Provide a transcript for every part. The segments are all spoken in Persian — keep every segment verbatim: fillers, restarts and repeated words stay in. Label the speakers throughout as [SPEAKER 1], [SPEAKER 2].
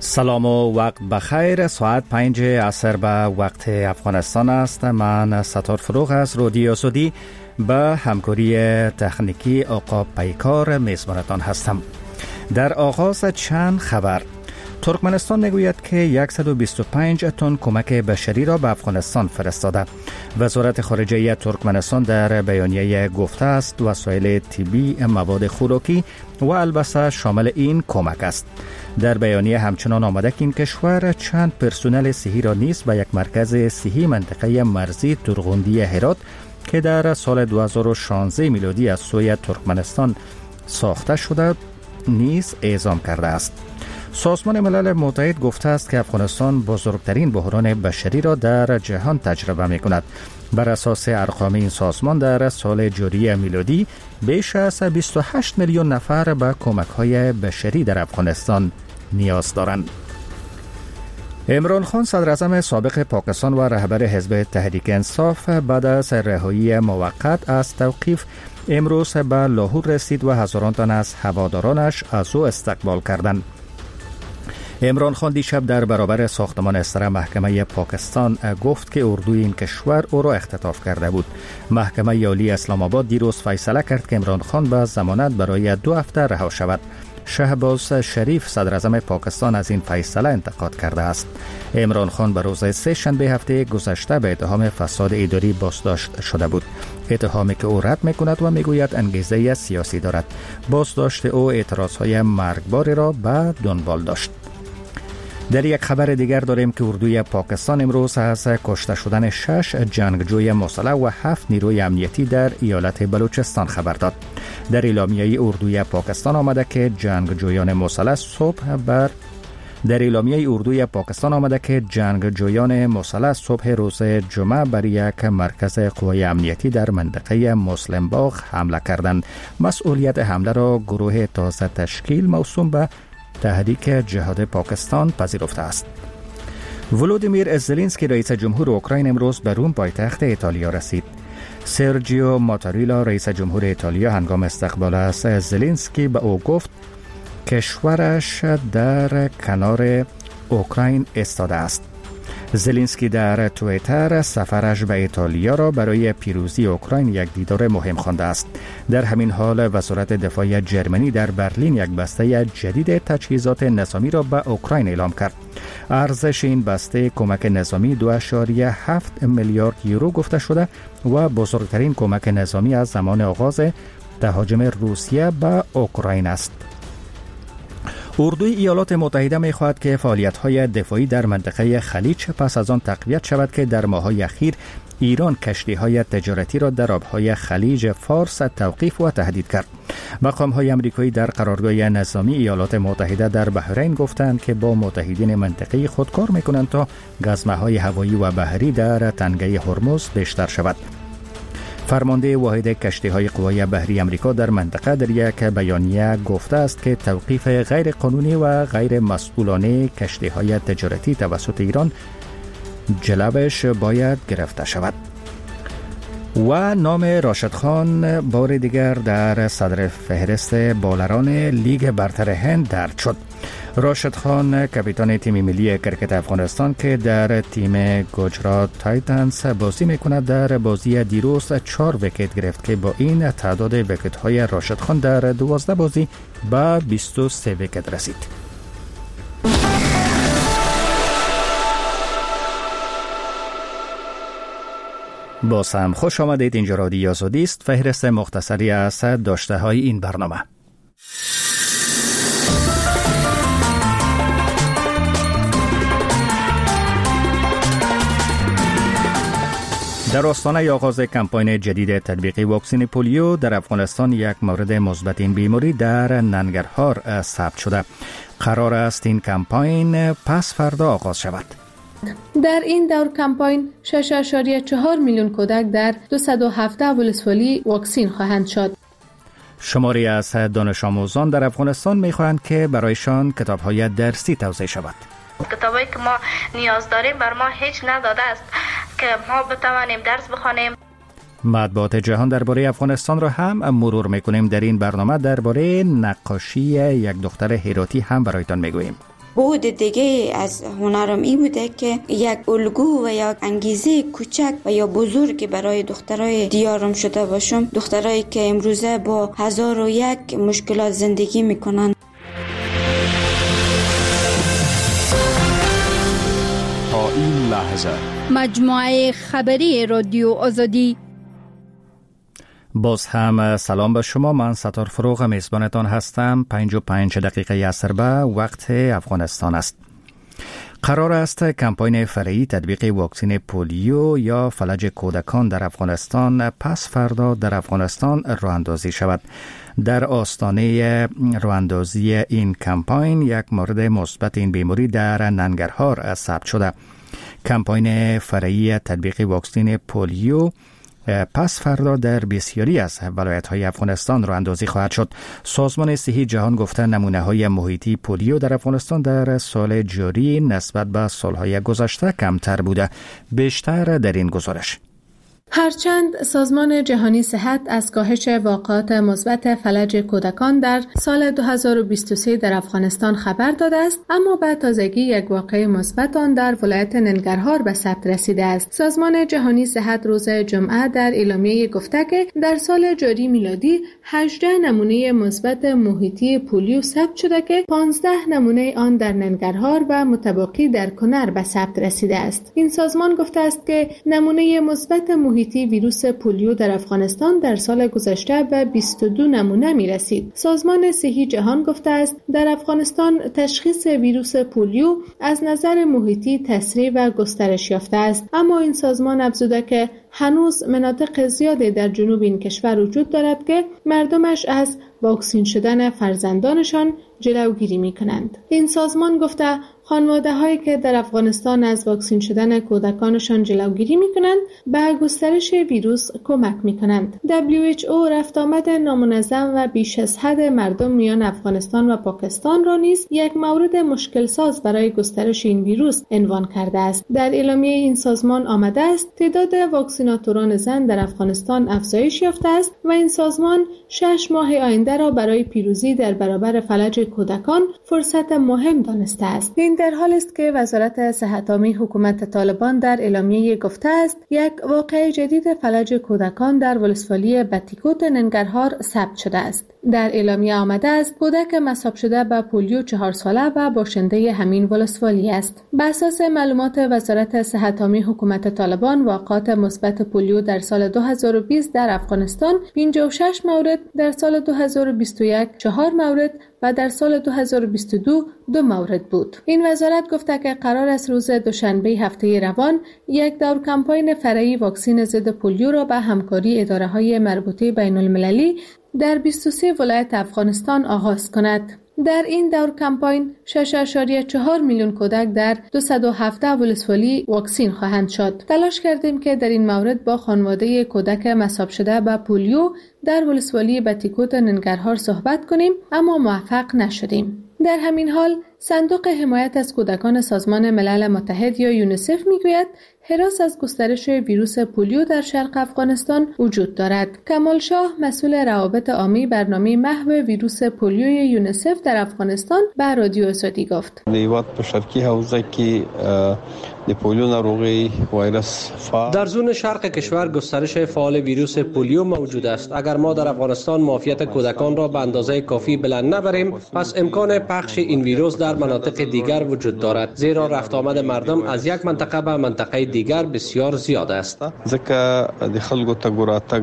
[SPEAKER 1] سلام و وقت بخیر. ساعت پنج عصر به وقت افغانستان است. من ستار فروغ از رادیو آزادی به همکاری تکنیکی آقا پیکار میزبانتان هستم. در آغاز چند خبر. ترکمنستان میگوید که صد و بیست و پنج تن کمک بشری را به افغانستان فرستاده. وزارت خارجه ترکمنستان در بیانیه گفته است وسایل طبی، مواد خوراکی و البسه شامل این کمک است. در بیانیه همچنان آمده که این کشور چند پرسنل صحی را نیز به یک مرکز صحی منطقه مرزی ترغوندی هرات که در سال دو هزار و شانزده میلادی از سوی ترکمنستان ساخته شده نیز اعزام کرده است. سازمان ملل متحد گفته است که افغانستان بزرگترین بحران بشری را در جهان تجربه می کند. بر اساس ارقام این سازمان در سال جاری میلادی بیش از بیست و هشت میلیون نفر به کمک‌های بشری در افغانستان نیاز دارند. عمران خان صدر اعظم سابق پاکستان و رهبر حزب تحریک انصاف بعد از رهایی موقت از توقیف امروز به لاهور رسید و هزاران تن از هوادارانش از او استقبال کردند. عمران خان دیشب در برابر ساختمان استر محکمه پاکستان گفت که اردوی این کشور او را اختطاف کرده بود. محکمه عالی اسلام آباد دیروز فیصله کرد که عمران خان به ضمانت برای دو هفته رها شود. شهباز شریف صدر اعظم پاکستان از این فیصله انتقاد کرده است. عمران خان به روز سه شنبه هفته گذشته به اتهام فساد اداری بازداشت شده بود. اتهامی که او رد می‌کند و میگوید انگیزه سیاسی دارد. بازداشت او اعتراضهای مرگباری را به دنبال داشت. در یک خبر دیگر داریم که اردوی پاکستان امروز از کشته شدن شش جنگجوی مسلح و هفت نیروی امنیتی در ایالت بلوچستان خبر داد. در اعلامیه اردوی پاکستان آمده که جنگجویان مسلح صبح بر در اعلامیه اردوی پاکستان آمده که جنگجویان مسلح صبح روز جمعه بر یک مرکز قوای امنیتی در منطقه مسلم باغ حمله کردند. مسئولیت حمله را گروه تازه تشکیل موسوم به تحریک جهاد پاکستان پذیرفته است. ولودیمیر زلنسکی رئیس جمهور اوکراین امروز به روم پایتخت ایتالیا رسید. سرجیو ماتاریلا رئیس جمهور ایتالیا هنگام استقبال از زلنسکی به او گفت کشورش در کنار اوکراین ایستاده است. زلنسکی در توییتر سفرش به ایتالیا را برای پیروزی اوکراین یک دیدار مهم خوانده است. در همین حال وزارت دفاع جرمنی در برلین یک بسته جدید تجهیزات نظامی را به اوکراین اعلام کرد. ارزش این بسته کمک نظامی دو ممیز هفت میلیارد یورو گفته شده و بزرگترین کمک نظامی از زمان آغاز تهاجم روسیه به اوکراین است. اردوی ایالات متحده می‌خواهد که فعالیت‌های دفاعی در منطقه خلیج پس از آن تقویت شود که در ماه‌های اخیر ایران کشتی‌های تجارتی را در آب‌های خلیج فارس توقیف و تهدید کرد. مقام‌های آمریکایی در قرارگاه نظامی ایالات متحده در بحرین گفتند که با متحدین منطقه‌ای خود کار می‌کنند تا گزمه‌های هوایی و بحری در تنگه هرمز بیشتر شود. فرمانده واحد کشتی‌های قوای بحری آمریکا در منطقه در یک بیانیه گفته است که توقیف غیر قانونی و غیر مسئولانه کشتی‌های تجارتی توسط ایران جلبش باید گرفته شود. و نام راشد خان بار دیگر در صدر فهرست بالران لیگ برتر هند درج شد. راشد خان کاپیتان تیم ملی کرکت افغانستان که در تیم گجرات تایتنز بازی میکند در بازی دیروز چهار ویکت گرفت که با این تعداد ویکت های راشد خان در دوازده بازی به بیست و سه ویکت رسید. باز هم خوش آمدید. اینجا رادیو آزادی است. فهرست مختصری از داشته های این برنامه. در آستانه آغاز کمپاین جدید تطبیق واکسن پولیو در افغانستان یک مورد مثبت این بیماری در ننگرهار ثبت شده. قرار است این کمپاین پس فردا آغاز شود.
[SPEAKER 2] در این دور کمپاین شش ممیز چهار میلیون کودک در دویست و هفده ولسوالی واکسین خواهند شد.
[SPEAKER 1] شماری از دانش آموزان در افغانستان می‌خواهند که برایشان کتاب‌های درسی توزیع شود.
[SPEAKER 3] کتابایی که ما نیاز داریم بر ما هیچ نداده است که ما بتوانیم درس بخوانیم.
[SPEAKER 1] مطبوعات جهان درباره افغانستان را هم مرور میکنیم. در این برنامه درباره نقاشی یک دختر هراتی هم برایتان میگوییم.
[SPEAKER 4] بود دیگه از هنرم این بوده که یک الگو و یک انگیزه کوچک و یا بزرگ برای دخترای دیارم شده باشم، دخترایی که امروزه با هزار و یک مشکلات زندگی میکنن.
[SPEAKER 5] تا این لحظه
[SPEAKER 6] مجموعه خبری رادیو آزادی.
[SPEAKER 1] باز هم سلام به شما، من ستار فروغ میزبانتان هستم. پنج و پنج دقیقه عصر به وقت افغانستان است. قرار است کمپاین فرعی تطبیق واکسن پولیو یا فلج کودکان در افغانستان پس فردا در افغانستان راه اندازی شود. در آستانه راه اندازی این کمپاین یک مورد مثبت این بیماری در ننگرهار ثبت شده. کمپاین فرعی تطبیق واکسن پولیو پس فردا در بسیاری از ولایت‌های افغانستان راه اندازی خواهد شد. سازمان صحی جهان گفته نمونه‌های محیطی پولیو در افغانستان در سال جاری نسبت به سال‌های گذشته کمتر بوده. بیشتر در این گزارش.
[SPEAKER 2] هرچند سازمان جهانی صحت از کاهش واقعات مثبت فلج کودکان در سال دو هزار و بیست و سه در افغانستان خبر داده است، اما به تازگی یک واقعه مثبت آن در ولایت ننگرهار به ثبت رسیده است. سازمان جهانی صحت روز جمعه در اعلامیه گفته که در سال جاری میلادی هجده نمونه مثبت محیطی پولیو ثبت شده که پانزده نمونه آن در ننگرهار و متبقی در کنر به ثبت رسیده است. این سازمان گفته است که نمونه مثبت محیطی ویروس پولیو در افغانستان در سال گذشته به بیست و دو نمونه می رسید. سازمان صحی جهان گفته است در افغانستان تشخیص ویروس پولیو از نظر محیطی تسریع و گسترش یافته است، اما این سازمان افزوده که هنوز مناطق زیادی در جنوب این کشور وجود دارد که مردمش از واکسین شدن فرزندانشان جلوگیری می کنند. این سازمان گفته خانواده هایی که در افغانستان از واکسین شدن کودکانشان جلوگیری می کنند به گسترش ویروس کمک می کنند. دبلیو اچ او رفت آمد نامنظم و بیش از حد مردم میان افغانستان و پاکستان را نیز یک مورد مشکل ساز برای گسترش این ویروس عنوان کرده است. در اعلامیه این سازمان آمده است تعداد واکسیناتوران زن در افغانستان افزایش یافته است و این سازمان شش ماه آینده را برای پیروزی در برابر فلج کودکان فرصت مهم دانسته است. این در حال است که وزارت صحت عامه حکومت طالبان در اعلامیه گفته است یک واقعه جدید فلج کودکان در ولسوالی بتیکوت ننگرهار ثبت شده است. در اعلامیه آمده است کودک مصاب شده به پولیو چهار ساله و باشنده همین ولسوالی است. بر اساس معلومات وزارت صحت عامه حکومت طالبان واقعات مثبت پولیو در سال دو هزار و بیست در افغانستان پنجاه و شش مورد، در سال دو هزار و بیست و یک چهار مورد و در سال دو هزار و بیست و دو دو مورد بود. این وزارت گفته که قرار است روز دوشنبه هفته روان یک دور کمپاین فرعی واکسن ضد پولیو را به همکاری اداره‌های مربوطه بین المللی در بیست و سه ولایت افغانستان آغاز کند. در این دور کمپاین شش ممیز چهار میلیون کودک در دویست و هفده ولسوالی واکسین خواهند شد. تلاش کردیم که در این مورد با خانواده کودک مصاب شده به پولیو در ولسوالی بتیکوت ننگرهار صحبت کنیم، اما موفق نشدیم. در همین حال صندوق حمایت از کودکان سازمان ملل متحد یا یونیسف میگوید هراس از گسترش ویروس پولیو در شرق افغانستان وجود دارد. کمال شاه مسئول روابط عامه برنامه محو ویروس پولیو یونیسف در افغانستان به رادیو آزادی گفت:
[SPEAKER 7] دیوات په شرقي حوزه کې د پولیو ناروغي وایرس فعال
[SPEAKER 8] در زون شرق کشور گسترش فعال ویروس پولیو موجود است. اگر ما در افغانستان معافیت کودکان را به اندازه کافی بلند نبریم، پس امکان پخش این ویروس در مناطق دیگر وجود دارد، زیرا رفت آمد مردم از یک منطقه به منطقه دیگر بسیار زیاد است.
[SPEAKER 7] ځکه د خلکو تګ راتګ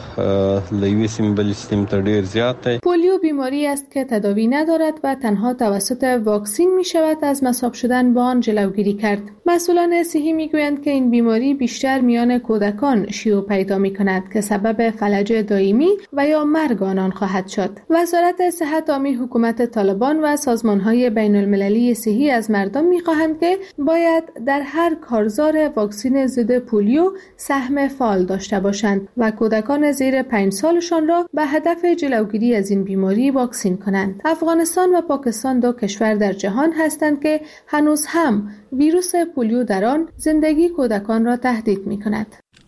[SPEAKER 7] له یوې سیمې بلې سیمې ته ډېر زیات دی.
[SPEAKER 2] پولیو بیماری است که تداوی ندارد و تنها توسط واکسین می شود از مصاب شدن با آن جلوگیری کرد. مسئولان صحی می گویند که این بیماری بیشتر میان کودکان شیوع پیدا می کند که سبب فلج دائمی و یا مرگ آنان خواهد شد. وزارت صحت عامه حکومت طالبان و سازمان‌های بین المللی صحی از مردم می خواهند که باید در هر کارزار واکسن ضد پولیو سهم فعال داشته باشند و کودکان زیر پنج سالشان را به هدف جلوگیری از این بیماری واکسین کنند. افغانستان و پاکستان دو کشور در جهان هستند که هنوز هم ویروس پولیو در آن زندگی کودکان را تهدید می کند.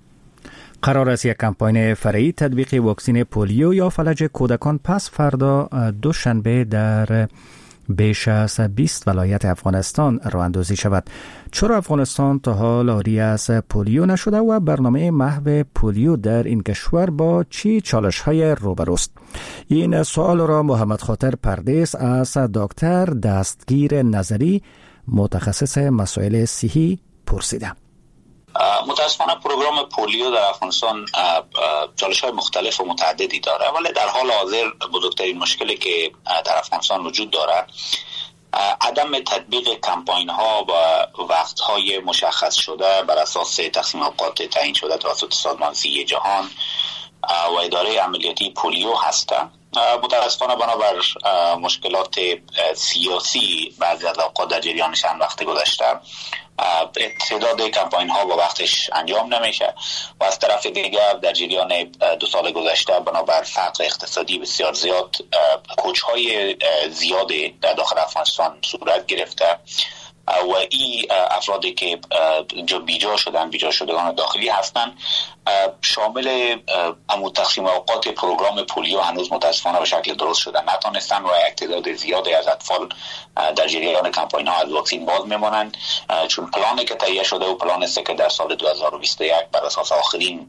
[SPEAKER 1] قرار است یک کمپاین فرعی تطبیق واکسن پولیو یا فلج کودکان پس فردا دوشنبه در بیش از بیست ولایت افغانستان راه اندازی شود. چرا افغانستان تا حال عاری از پولیو نشده و برنامه محو پولیو در این کشور با چی چالش‌های روبروست؟ این سوال را محمد خاطر پردیس از دکتر دستگیر نظری متخصص مسائل صحی پرسیده.
[SPEAKER 9] متاسفانه پروگرام پولیو در افغانستان چالش‌های مختلف و متعددی داره، ولی در حال حاضر بزرگترین مشکلی که در افغانستان وجود داره عدم تطبیق کمپاین ها و وقت های مشخص شده بر اساس تقسیم اوقات تعیین شده توسط سازمان صحی جهان و اداره عملیاتی پولیو هست. متاسفانه بنابر مشکلات سیاسی بعضی از اوقات در جریان چند وقت گذشته تعداد کمپاین ها با وقتش انجام نمیشه و از طرف دیگر در جریان دو سال گذشته بنابر فقر اقتصادی بسیار زیاد کوچ های زیادی در داخل افغانستان صورت گرفته و این افرادی که جا بیجا شدن بیجا شدگان داخلی هستند شامل امو تقسیم اوقات پروگرام پولیو هنوز متاسفانه به شکل درست شدن نتونستن و یک تعداد زیادی از اطفال در جریان کمپاین ها از واکسین باز میمانند، چون پلانی که تهیه شده و پلان است که در سال دو هزار و بیست و یک بر اساس آخرین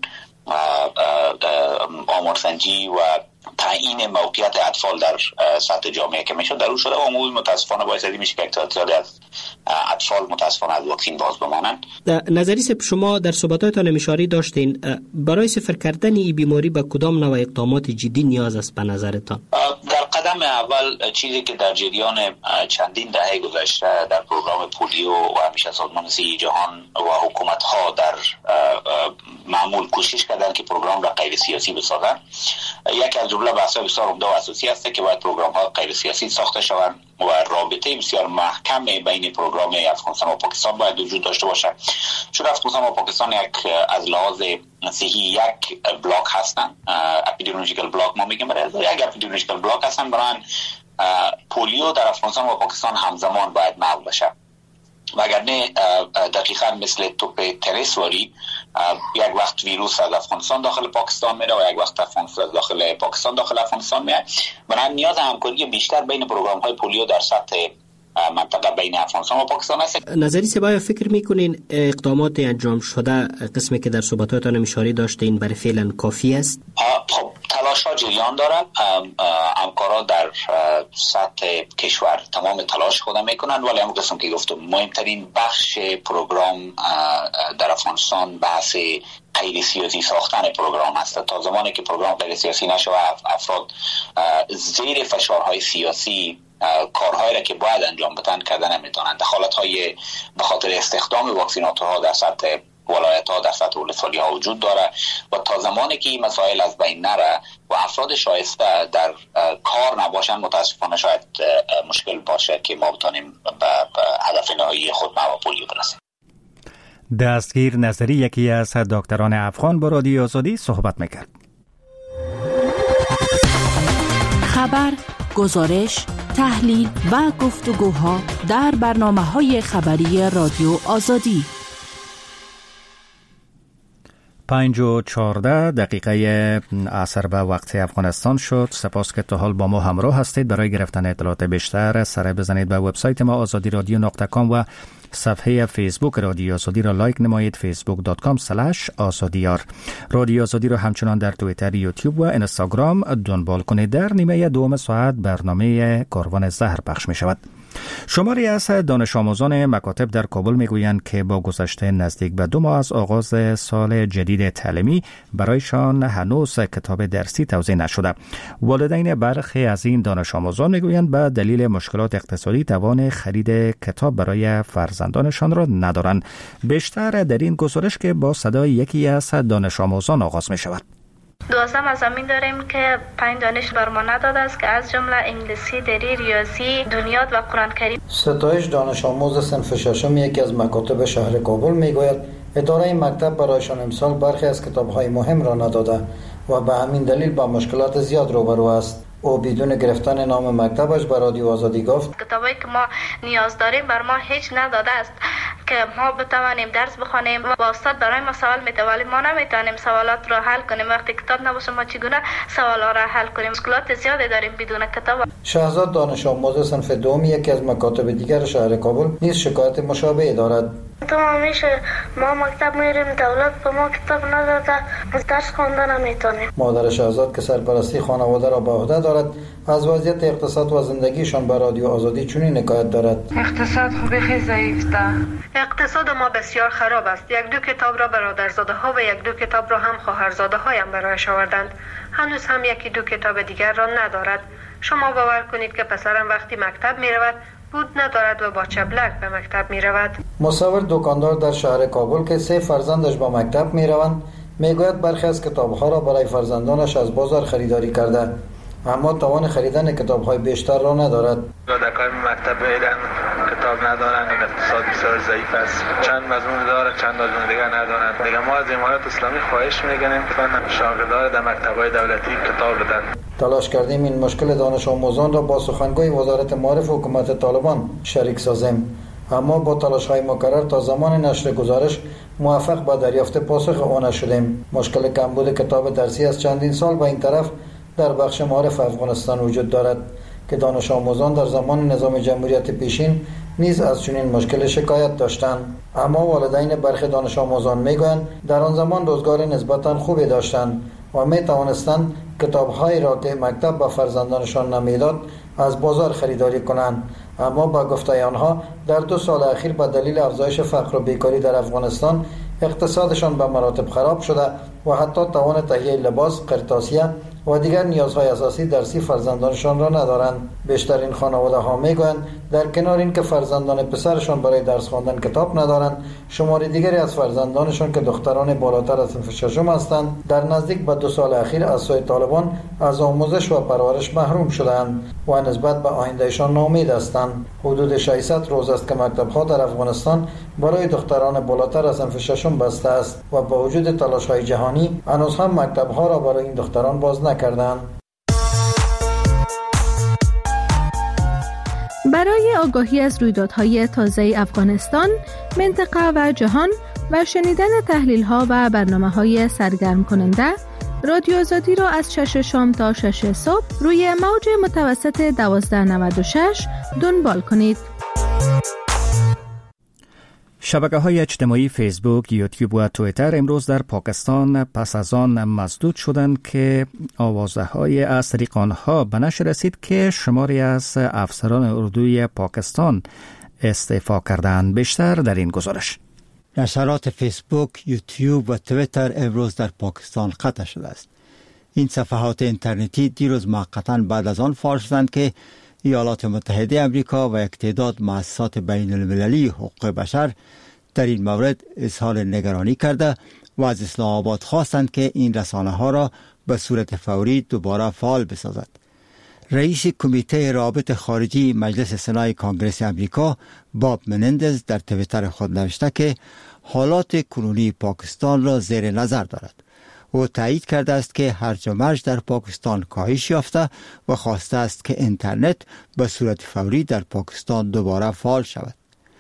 [SPEAKER 9] آمارسنجی و تعیین موقعیت اطفال در سطح جامعه که میشد در اون شده و امور متاسفانه باعث میشه که تعداد از اطفال متاسفانه از واکسین باز بمانند.
[SPEAKER 10] نظری سب شما در صحبتاتان اشاره داشتین، برای صفر کردن این بیماری به کدام نوع اقدامات جدی نیاز است به نظرتان؟
[SPEAKER 9] در قدم اول چیزی که در جریان چندین دهه گذشته در پروگرام پولیو و همیشه سازمان صحی جهان و حکومت ها در معمول کوشش کردن که پروگرام را غیر سیاسی بسازن. یکی از جمله بحث‌های بسیار عمده و اساسی است که باید پروگرام ها غیر سیاسی ساخته شوند و رابطه بسیار محکم بین پروگرام افغانستان و پاکستان باید وجود داشته باشد، چون افغانستان و پاکستان یک از لحاظ صحی یک بلاک هستند، اپیدمیولوژیکال بلاک ما میگیم، برای یک اپیدمیولوژیکال بلاک هستند. برای پولیو در افغانستان و پاکستان همزمان باید محو بشه، وگرنه دقیقاً مثل توپ تریسواری یک وقت ویروس از افغانستان داخل پاکستان میره و یک وقت افغانستان داخل پاکستان داخل افغانستان میره. بنابراین نیاز همکاری بیشتر بین پروگرام های پولیو در سطح منطقه بین افغانستان و پاکستان است.
[SPEAKER 10] نظری سبا فکر میکنین اقدامات انجام شده قسمی که در صحبتاتون اشاره داشتین برای فعلا کافی است؟
[SPEAKER 9] خب تلاش ها جریان دارد، همکارا در سطح کشور تمام تلاش خود میکنند، ولی همون قسم که گفتم مهمترین بخش پروگرام در افغانستان بحث غیر سیاسی ساختن پروگرام است. تا زمانی که پروگرام غیر سیاسی نشه و افراد زیر فشارهای سیاسی کارهایی را که باید انجام بدن کردن نمیتونند، دخالت‌های به خاطر استخدام واکسینات ها در سطح ولایت ها در سطح ولسوالی ها وجود داره و تا زمانی که این مسائل از بین نره و افراد شایسته در کار نباشن متاسفانه شاید مشکل باشه که ما بتونیم به هدف نهایی خود محو پولیو برسیم.
[SPEAKER 1] دستگیر نظری یکی از دکتران افغان با رادیو آزادی صحبت میکرد.
[SPEAKER 11] خبر، گزارش، تحلیل و گفتگوها در برنامه‌های خبری رادیو آزادی.
[SPEAKER 1] پنج و چهارده دقیقه عصر به وقت افغانستان شد. سپاس که تا حال با ما همراه هستید. برای گرفتن اطلاعات بیشتر سر بزنید به وبسایت ما آزادی رادیو نقطه کام و صفحه فیسبوک رادیو آزادی را لایک نمایید، فیسبوک دات کام اسلش آزادیار. رادیو آزادی را همچنان در توییتر، یوتیوب و اینستاگرام دنبال کنید. در نیمه دوم ساعت برنامه کاروان زهر پخش می شود. شماری از دانش آموزان مکاتب در کابل میگویند که با گذشته نزدیک به دو ماه از آغاز سال جدید تعلیمی برایشان هنوز کتاب درسی توزیع نشده. والدین برخی از این دانش آموزان میگویند به دلیل مشکلات اقتصادی توان خرید کتاب برای فرزندانشان را ندارند. بیشتر در این گزارش که با صدای یکی از دانش آموزان آغاز می شود.
[SPEAKER 3] دوازده مضامین داریم که پنج دانش بر ما نداده است که از جمله انگلیسی، دری، ریاضی، دنیات و قرآن کریم.
[SPEAKER 12] ستایش دانش آموز صنف ششم یکی از مکاتب شهر کابل میگوید اداره این مکتب برایشان امسال برخی از کتاب‌های مهم را نداده و به همین دلیل با مشکلات زیاد روبرو است. او بدون گرفتن نام مکتبش به رادیو آزادی گفت
[SPEAKER 3] کتابایی که ما نیاز داریم بر ما هیچ نداده است. که ما بتوانیم درس بخوانیم و استاد برای ما سوال میده ولی ما نمیتونیم سوالات را حل کنیم. وقتی کتاب نباشه ما چگونه سوالا را حل کنیم؟ مشکلات زیادی داریم بدون کتاب.
[SPEAKER 12] شهزاد دانش آموز صنف دوم یکی از مکاتب دیگر شهر کابل نیز شکایت مشابه دارد.
[SPEAKER 13] تو همیشه ما مکتب میریم، دولت به ما کتاب نداده، درس خواندن نمیتونیم.
[SPEAKER 12] مادر شهزاد که سرپرستی خانواده را به عهده دارد از وضعیت اقتصاد و زندگیشان به رادیو آزادی چنین حکایت دارد.
[SPEAKER 14] اقتصاد خوبی خیلی ضعیف ده.
[SPEAKER 15] اقتصاد ما بسیار خراب است. یک دو کتاب را برادرزاده ها و یک دو کتاب را هم خواهرزاده هایم برایش آوردند. هنوز هم یکی دو کتاب دیگر را ندارد. شما باور کنید که پسرم وقتی مکتب می رود بود ندارد و با چبلک به مکتب می رود.
[SPEAKER 12] مصور دکاندار در شهر کابل که سه فرزندش به مکتب می روند می گوید برخی از کتابها را برای فرزندانش از بازار خریداری کرده اما توان خریدن کتاب‌های بیشتر را ندارد.
[SPEAKER 16] کودکان مکتب میرن کتاب ندارن، اقتصاد بسیار ضعیف است. چند مضمون داره چند مضمون دیگر ندارن. دیگه ما از امارات اسلامی خواهش می‌کنیم که شاگردان در مکتب‌های دولتی کتاب بدن.
[SPEAKER 12] تلاش کردیم این مشکل دانش آموزان را با سخنگوی وزارت معارف حکومت طالبان شریک سازیم اما با تلاش‌های مکرر تا زمان نشر گزارش موفق به دریافت پاسخ آن نشدیم. مشکل کمبود کتاب درسی از چندین سال به این طرف در بخش معارف افغانستان وجود دارد که دانش آموزان در زمان نظام جمهوریت پیشین نیز از چنین مشکل شکایت داشتند اما والدین برخی دانش آموزان میگویند در آن زمان روزگار نسبتاً خوبی داشتند و می توانستند کتاب‌هایی را که مکتب به فرزندانشان نمیداد از بازار خریداری کنند اما با گفته آنها در دو سال اخیر به دلیل افزایش فقر و بیکاری در افغانستان اقتصادشان به مراتب خراب شده و حتی توان تهیه لباس، قرطاسیه و دیگر نیازهای اساسی درسی فرزندانشان را ندارند. بیشترین خانواده ها میگویند در کنار این که فرزندان پسرشان برای درس خواندن کتاب ندارند، شمار دیگری از فرزندانشان که دختران بالاتر از صنف ششم هستند در نزدیک به دو سال اخیر از سوی طالبان از آموزش و پرورش محروم شدند و نسبت به آیندهشان ناامید هستند. حدود ششصد روز است که مکتب‌ها در افغانستان برای دختران بالاتر از صنف ششم بسته است و با وجود تلاش‌های جهانی هنوز هم مکتب‌ها را برای این دختران باز نکردند.
[SPEAKER 2] برای آگاهی از رویدادهای تازه افغانستان، منطقه و جهان و شنیدن تحلیل‌ها و برنامه‌های سرگرم کننده، رادیو آزادی را از شش شام تا شش صبح روی موج متوسط دوازده نود و شش دنبال کنید.
[SPEAKER 1] شبکه‌های اجتماعی فیسبوک، یوتیوب و توییتر امروز در پاکستان پس از آن مسدود شدند که آوازه‌های از طریق آنها به نشر رسید که شماری از افسران اردوی پاکستان استعفا کردند. بیشتر در این گزارش.
[SPEAKER 17] نشرات فیسبوک، یوتیوب و توییتر امروز در پاکستان قطع شده است. این صفحات اینترنتی دیروز موقتاً بعد از آن فعال شدند که ایالات متحده امریکا و یک تعداد مؤسسات بین المللی حقوق بشر در این مورد اظهار نگرانی کرده و از اسلام آباد خواستند که این رسانه ها را به صورت فوری دوباره فعال بسازد. رئیس کمیته روابط خارجی مجلس سنای کانگرس امریکا باب منندز در توییتر خود نوشته که حالات کنونی پاکستان را زیر نظر دارد. او تایید کرده است که هرج و مرج در پاکستان کاهش یافته و خواسته است که اینترنت به صورت فوری در پاکستان دوباره فعال شود.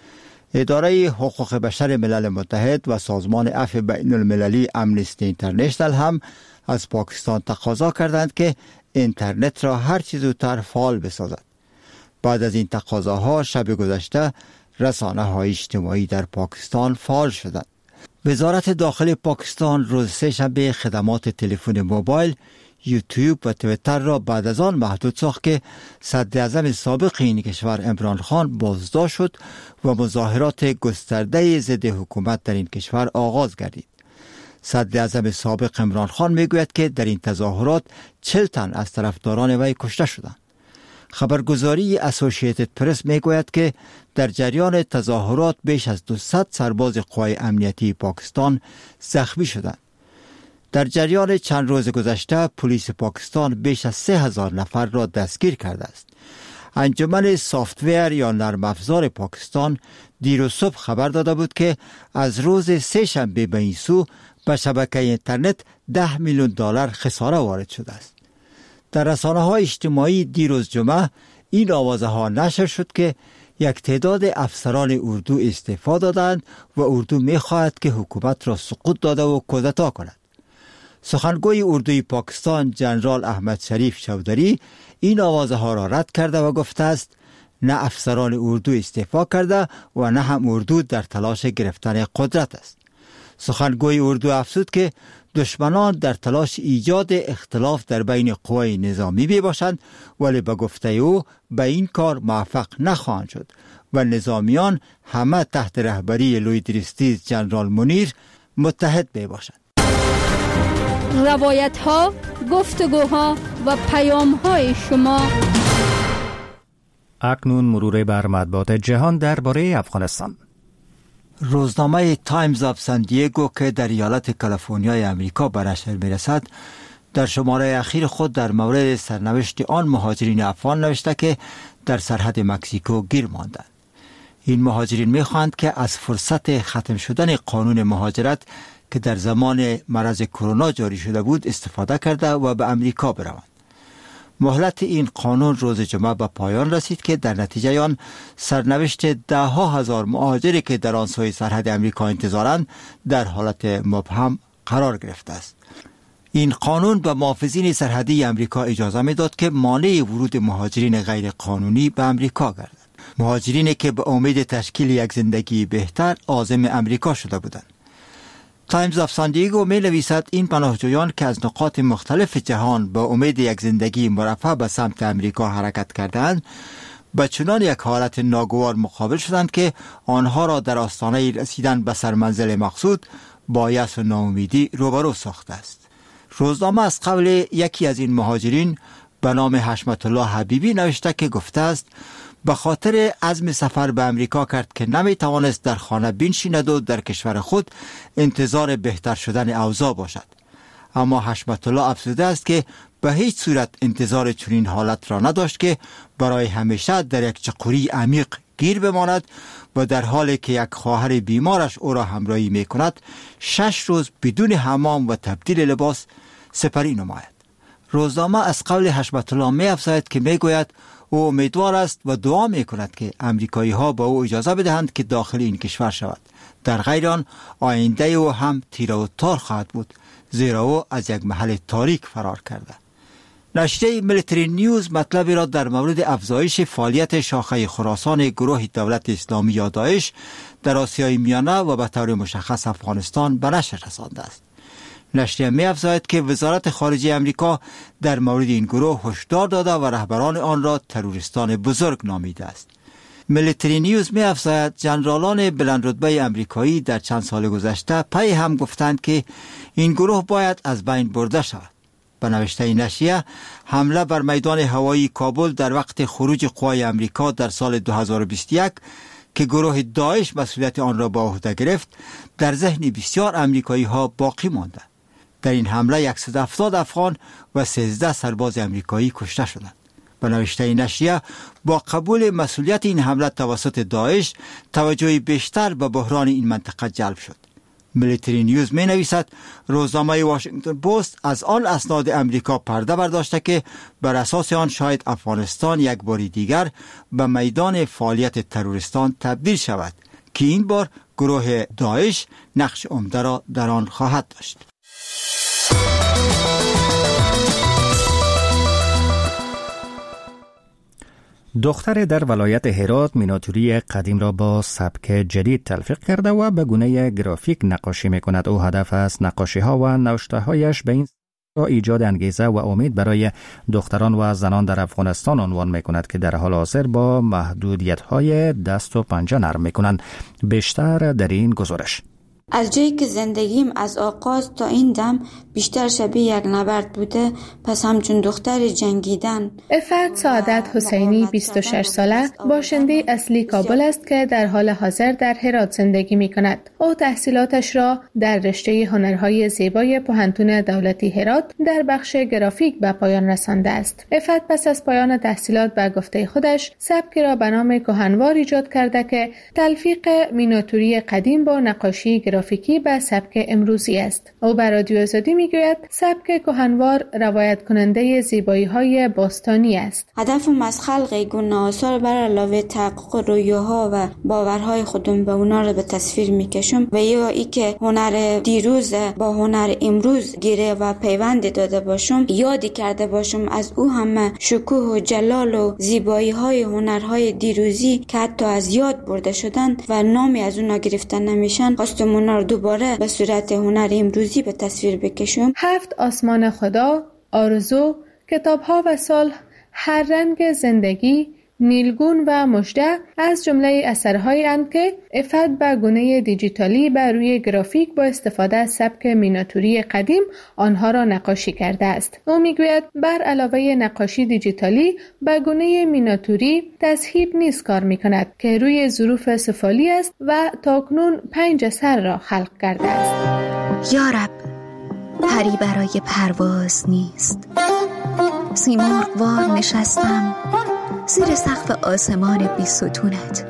[SPEAKER 17] اداره حقوق بشر ملل متحد و سازمان عفو بین المللی امنستی اینترنشنال هم از پاکستان تقاضا کردند که اینترنت را هر چه زودتر فعال بسازد. بعد از این تقاضاها شب گذشته رسانه‌های اجتماعی در پاکستان فعال شدند. وزارت داخلی پاکستان روز سه‌شنبه خدمات تلفن موبایل، یوتیوب و توییتر را بعد از آن محدود ساخت که صدر اعظم سابق این کشور عمران خان بازداشت شد و مظاهرات گسترده ضد حکومت در این کشور آغاز گردید. صدر اعظم سابق عمران خان میگوید که در این تظاهرات چهل تن از طرفداران وی کشته شدند. خبرگزاری اسوسییتد پرس میگوید که در جریان تظاهرات بیش از دویست سرباز قوای امنیتی پاکستان زخمی شدند. در جریان چند روز گذشته پلیس پاکستان بیش از سه هزار نفر را دستگیر کرده است. انجمن سافت‌ور یا نرم افزار پاکستان دیروز صبح خبر داده بود که از روز سه شنبه به این سو به شبکه اینترنت ده میلیون دلار خساره وارد شده است. در رسانه‌های اجتماعی دیروز جمعه این آوازه ها نشر شد که یک تعداد افسران اردو استعفا دادند و اردو می‌خواهد که حکومت را سقوط داده و کودتا کند. سخنگوی اردوی پاکستان جنرال احمد شریف چودری این آوازه ها را رد کرده و گفته است نه افسران اردو استعفا کرده و نه هم اردو در تلاش گرفتن قدرت است. سخنگوی اردو افزود که دشمنان در تلاش ایجاد اختلاف در بین قوای نظامی می باشند، ولی به گفته او به این کار موفق نخواهند شد و نظامیان همه تحت رهبری لویدریستیز جنرال منیر متحد می باشند.
[SPEAKER 6] روایت ها، گفتگوها و پیام های شما.
[SPEAKER 1] اکنون مرور بر مطبوعات جهان درباره افغانستان.
[SPEAKER 17] روزنامه تایمز آف سان دیگو که در ایالت کالیفرنیا امریکا به نشر می‌رسد در شماره اخیر خود در مورد سرنوشت آن مهاجرین افغان نوشته که در سرحد مکزیکو گیر ماندند. این مهاجرین می‌خواهند که از فرصت ختم شدن قانون مهاجرت که در زمان مرض کرونا جاری شده بود استفاده کرده و به امریکا بروند. مهلت این قانون روز جمعه به پایان رسید که در نتیجه آن سرنوشت ده ها هزار مهاجری که در آن سوی سرحد امریکا انتظارند در حالت مبهم قرار گرفته است. این قانون به محافظین سرحدی امریکا اجازه میداد که مانع ورود مهاجرین غیر قانونی به امریکا گردند. مهاجرینی که به امید تشکیل یک زندگی بهتر عازم امریکا شده بودند. تایمز آف سان دیگو می نویسد این پناهجویان که از نقاط مختلف جهان با امید یک زندگی مرفه به سمت امریکا حرکت کردند به چنان یک حالت ناگوار مقابل شدند که آنها را در آستانه رسیدن به سرمنزل مقصود با یأس و ناامیدی روبرو ساخته است. روزنامه از قول یکی از این مهاجرین به نام حشمت الله حبیبی نوشته که گفته است به خاطر عزم سفر به امریکا کرد که نمی توانست در خانه بنشیند و در کشور خود انتظار بهتر شدن اوضاع باشد. اما حشمت الله افزوده است که به هیچ صورت انتظار چنین حالت را نداشت که برای همیشه در یک چقوری عمیق گیر بماند و در حالی که یک خواهر بیمارش او را همراهی می کند شش روز بدون حمام و تبدیل لباس سپری نماید. روزنامه از قول حشمت الله می افزاید که می گوید او امیدوار است و دعا می کند که امریکایی ها با او اجازه بدهند که داخل این کشور شود. در غیر آن آینده او هم تیره و تار خواهد بود، زیرا او از یک محل تاریک فرار کرده. نشریه میلیتری نیوز مطلبی را در مورد افزایش فعالیت شاخه خراسان گروه دولت اسلامی یا داعش در آسیای میانه و به طور مشخص افغانستان به نشر رسانده است. نشریه می افزاید که وزارت خارجه امریکا در مورد این گروه هشدار داده و رهبران آن را تروریستان بزرگ نامیده است. میلیتری نیوز می افزاید جنرالان بلند رتبه امریکایی در چند سال گذشته پی هم گفتند که این گروه باید از بین برده شود. به نوشته نشریه حمله بر میدان هوایی کابل در وقت خروج قوای امریکا در سال دو هزار و بیست و یک که گروه داعش مسئولیت آن را به عهده گرفت در ذهن بسیار امریکایی ها باقی مانده. در این حمله صد و هفتاد افغان و سیزده سرباز امریکایی کشته شدند. به نوشته نشریه با قبول مسئولیت این حمله توسط داعش توجه بیشتر به بحران این منطقه جلب شد. میلیتری نیوز می نویسد روزنامه واشنگتن پست از آن اسناد امریکا پرده برداشته که بر اساس آن شاید افغانستان یک بار دیگر به میدان فعالیت تروریستان تبدیل شود که این بار گروه داعش نقش عمده را در آن خواهد داشت.
[SPEAKER 1] دختر در ولایت هرات میناتوری قدیم را با سبک جدید تلفیق کرده و به گونه گرافیک نقاشی می کند. او هدف از نقاشی ها و نوشته هایش به این را ایجاد انگیزه و امید برای دختران و زنان در افغانستان عنوان می کند که در حال حاضر با محدودیت های دست و پنجه نرم می کنند. بیشتر در این گزارش.
[SPEAKER 4] از جایی که زندگیم از آغاز تا این دم بیشتر شبیه یک نبرد بوده، پس همچون دختر جنگیدن.
[SPEAKER 2] عفت سعادت حسینی بیست و شش ساله باشنده اصلی کابل است که در حال حاضر در هرات زندگی می کند. او تحصیلاتش را در رشته هنرهای زیبای پوهنتون دولتی هرات در بخش گرافیک به پایان رسانده است. عفت پس از پایان تحصیلات به گفته خودش سبکی را به نام کهنوار ایجاد کرده که تلفیق میناتوری قدیم با نقاشی گرافیک گرافیکی به سبک امروزی است. او بر رادیو آزادی میگوید سبک کهنوار روایت کننده زیبایی های باستانی است.
[SPEAKER 4] هدفم از خلق گونه آثار بر علاوه تحقق رویاها و باورهای خودم به اونا رو به تصویر میکشم و یا ای که هنر دیروز با هنر امروز گیره و پیوند داده باشم، یادی کرده باشم از او همه شکوه و جلال و زیبایی های هنرهای دیروزی که حتی از یاد برده شدند و نامی از اونا گرفته نمیشن، خواستم اونا رو دوباره به صورت هنر امروزی به تصویر بکشم.
[SPEAKER 2] هفت آسمان خدا، آرزو، کتاب‌ها و صلح، هر رنگ زندگی، نیلگون و مژده از جمله اثرهایی اند که افت به گونه دیجیتالی بر روی گرافیک با استفاده از سبک مینیاتوری قدیم آنها را نقاشی کرده است. او میگوید بر علاوه نقاشی دیجیتالی به گونه مینیاتوری تذهیب نیز کار میکند که روی ظروف سفالی است و تاکنون پنج اثر را خلق کرده است.
[SPEAKER 18] یا رب، پری برای پرواز نیست. سیمرغ وار نشستم زیر سقف آسمان بی ستونت.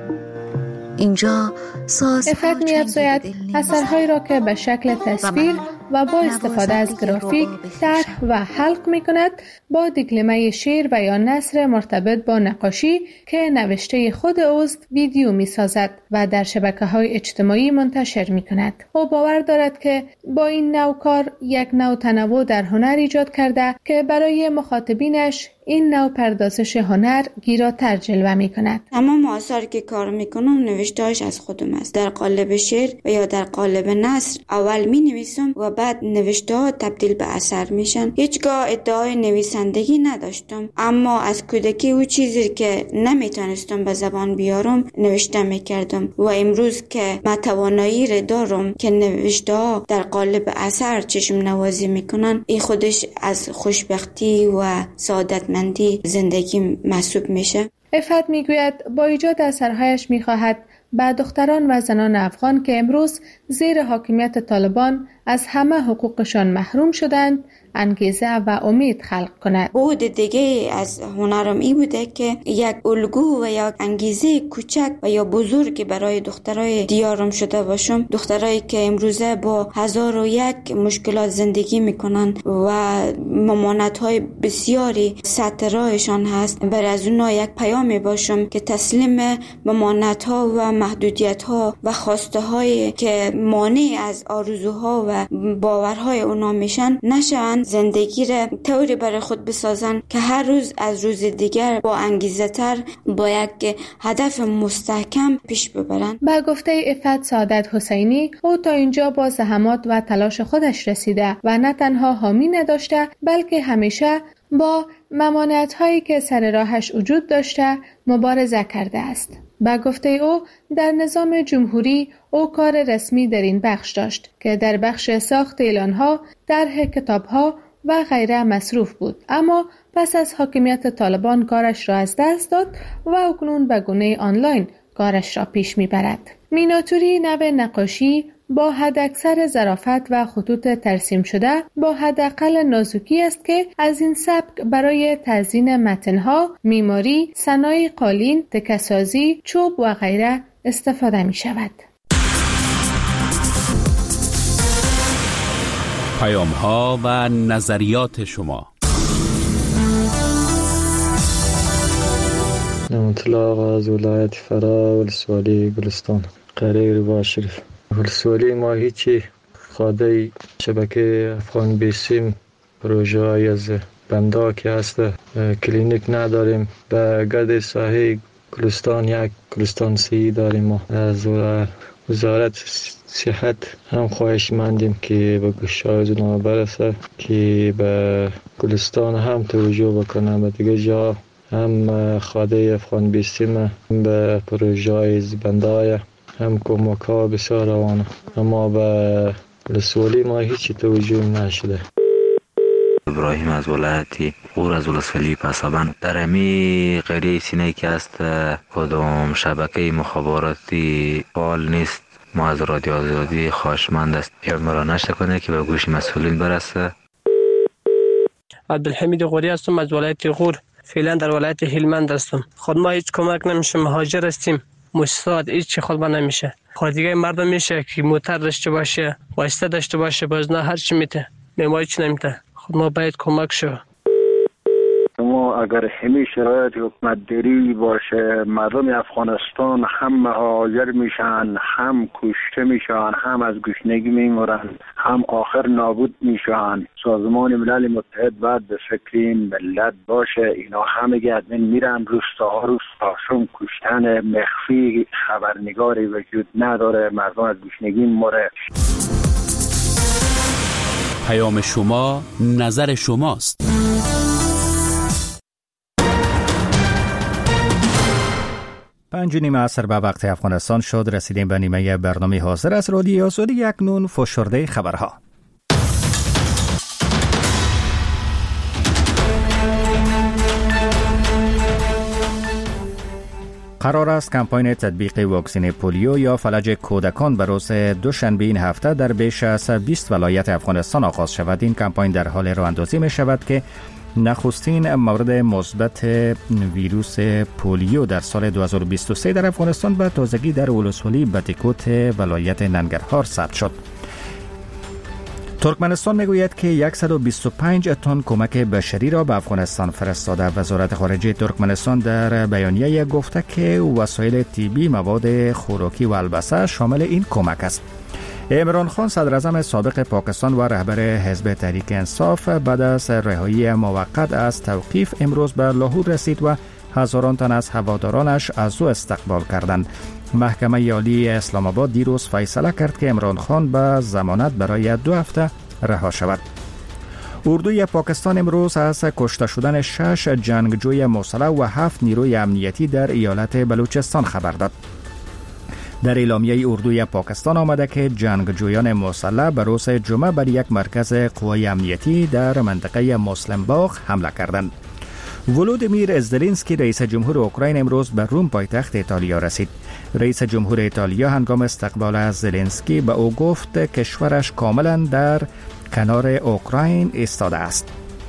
[SPEAKER 18] اینجا ساز
[SPEAKER 2] افت می افزاید اثرهایی را که به شکل تصویر و با استفاده از گرافیک طرح و حلق می کند با دکلمه شعر و یا نثر مرتبط با نقاشی که نوشته خود اوست ویدیو می سازد و در شبکه های اجتماعی منتشر می کند. او باور دارد که با این نوع کار یک نوع تنوع در هنر ایجاد کرده که برای مخاطبینش این نوع پردازش هنر گیراتر جلوه می کند.
[SPEAKER 4] تمام آثار که کار می کنم نوشتهاش از خودم است. در قالب شعر و یا در قالب نثر اول می نویسم و بعد نوشته ها تبدیل به اثر میشن. هیچگاه ادعای نویسندگی نداشتم، اما از کودکی او چیزی که نمیتونستم به زبان بیارم نوشته میکردم و امروز که من توانایی را دارم که نوشته ها در قالب اثر چشم نوازی میکنن، این خودش از خوشبختی و سعادتمندی زندگی محسوب میشه.
[SPEAKER 2] افت میگوید با ایجاد اثرهایش میخواهد به دختران و زنان افغان که امروز زیر حاکمیت طالبان از همه حقوقشان محروم شدند انگیزه و امید خلق کند.
[SPEAKER 4] بود دیگه از هنرم این بوده که یک الگو و یک انگیزه کوچک و یا بزرگی برای دخترای دیارم شده باشم، دخترایی که امروزه با هزار و یک مشکلات زندگی میکنن و ممانعت‌های بسیاری سطح راهشان هست، بر از اونها یک پیامی باشم که تسلیم ممانعت‌ها و محدودیت‌ها و خواسته‌هایی که مانع از آرزوها و باورهای اونا میشن نشن، زندگی را طوری برای خود بسازن که هر روز از روز دیگر با انگیزه تر با یک هدف مستحکم پیش ببرن.
[SPEAKER 2] با گفته افت سعادت حسینی، او تا اینجا با زحمات و تلاش خودش رسیده و نه تنها حامی نداشته بلکه همیشه با ممانعت‌هایی که سر راهش وجود داشته مبارزه کرده است. با گفته او در نظام جمهوری او کار رسمی در این بخش داشت که در بخش ساخت اعلان‌ها، طرح کتاب‌ها و غیره مصروف بود، اما پس از حاکمیت طالبان کارش را از دست داد و اکنون به گونه آنلاین کارش را پیش می‌برد. مینیاتوری نوع نقاشی با حداکثر ظرافت و خطوط ترسیم شده با حداقل نازکی است که از این سبک برای تزیین متن‌ها، معماری، صنایع قالین، تکه‌سازی، چوب و غیره استفاده می شود.
[SPEAKER 5] پیام‌ها و نظریات شما.
[SPEAKER 19] نمطلع از ولایت فرا ولسوالی گلستان قریه رباع شریف. ولسوالی ما هیچی خواده شبکه افغان بیسیم پروژه های از بنده که هست کلینیک نداریم. به گرد ساحه گلستان یک گلستان سی داریم. ما از وزارت صحت هم خواهش مندیم که به گوشای اونا برسه که به گلستان هم توجه بکنه. به دیگه جا هم خواده افغان بیسیم به پروژه های بنده هم کمک ها بسیار روانه، اما به ولسوالی ما هیچی توجه نشده.
[SPEAKER 20] ابراهیم از ولایتی غور از ولسوالی پسابند. در امی قریه سینه که است کدام شبکه مخابراتی فعال نیست. ما از رادیو آزادی خواهشمند است که مرا نشته کنه که به گوش مسئولین برسه.
[SPEAKER 21] عبدالحمید غوری هستم از ولایت غور. فعلا در ولایت هلمند هستم. خود ما هیچ کمک نمیشه، مهاجر هستیم. مستعد هیچ چی خود نمیشه. خود دیگه مردم میشه که موتر داشته باشه، واسطه داشته باشه، باز نه هر چی میته. نمایی چی نمیته. خود ما باید کمک شو.
[SPEAKER 22] ما اگر همین شرایط حکومت داری باشه، مردم افغانستان هم مهاجر میشن، هم کشته میشن، هم از گشنگی میمرن، هم آخر نابود میشن. سازمان ملل متحد باید به فکر این ملت باشه. اینا همه گردن میرن، روستاها روستاشون کشتن مخفی، خبرنگاری وجود نداره، مردم از گشنگی مره.
[SPEAKER 5] پیام شما، نظر شماست.
[SPEAKER 1] پنج نیم عصر به وقت افغانستان شد. رسیدیم به نیمه برنامه حاضر از رادیو آزادی. اکنون فشرده خبرها. قرار است کمپاین تطبیق واکسن پولیو یا فلج کودکان به روز دوشنبه این هفته در بیش از بیست ولایت افغانستان آغاز شود. این کمپاین در حال راه اندازی می شود که نخستین مورد مثبت ویروس پولیو در سال دو هزار و بیست و سه در افغانستان به تازگی در ولسوالی بتیکوت ولایت ننگرهار ثبت شد. ترکمنستان میگوید که صد و بیست و پنج تن کمک بشری را به افغانستان فرستاده. وزارت خارجه ترکمنستان در بیانیه گفته که وسایل طبی، مواد خوراکی و البسه شامل این کمک است. عمران خان صدراعظم سابق پاکستان و رهبر حزب تحریک انصاف بعد از رهایی موقت از توقیف امروز به لاهور رسید و هزاران تن از هوادارانش از او استقبال کردند. محکمه عالی اسلام آباد دیروز فیصله کرد که عمران خان به ضمانت برای دو هفته رها شود. اردوی پاکستان امروز از کشته شدن شش جنگجوی مسلح و هفت نیروی امنیتی در ایالت بلوچستان خبر داد. در اعلامیه اردوی پاکستان آمده که جنگجویان مسلح به روز جمعه بر یک مرکز قوای امنیتی در منطقه مسلم باغ حمله کردند. ولودیمیر زلنسکی رئیس جمهور اوکراین امروز به روم پایتخت ایتالیا رسید. رئیس جمهور ایتالیا هنگام استقبال از زلنسکی به او گفت کشورش کاملا در کنار اوکراین ایستاده است.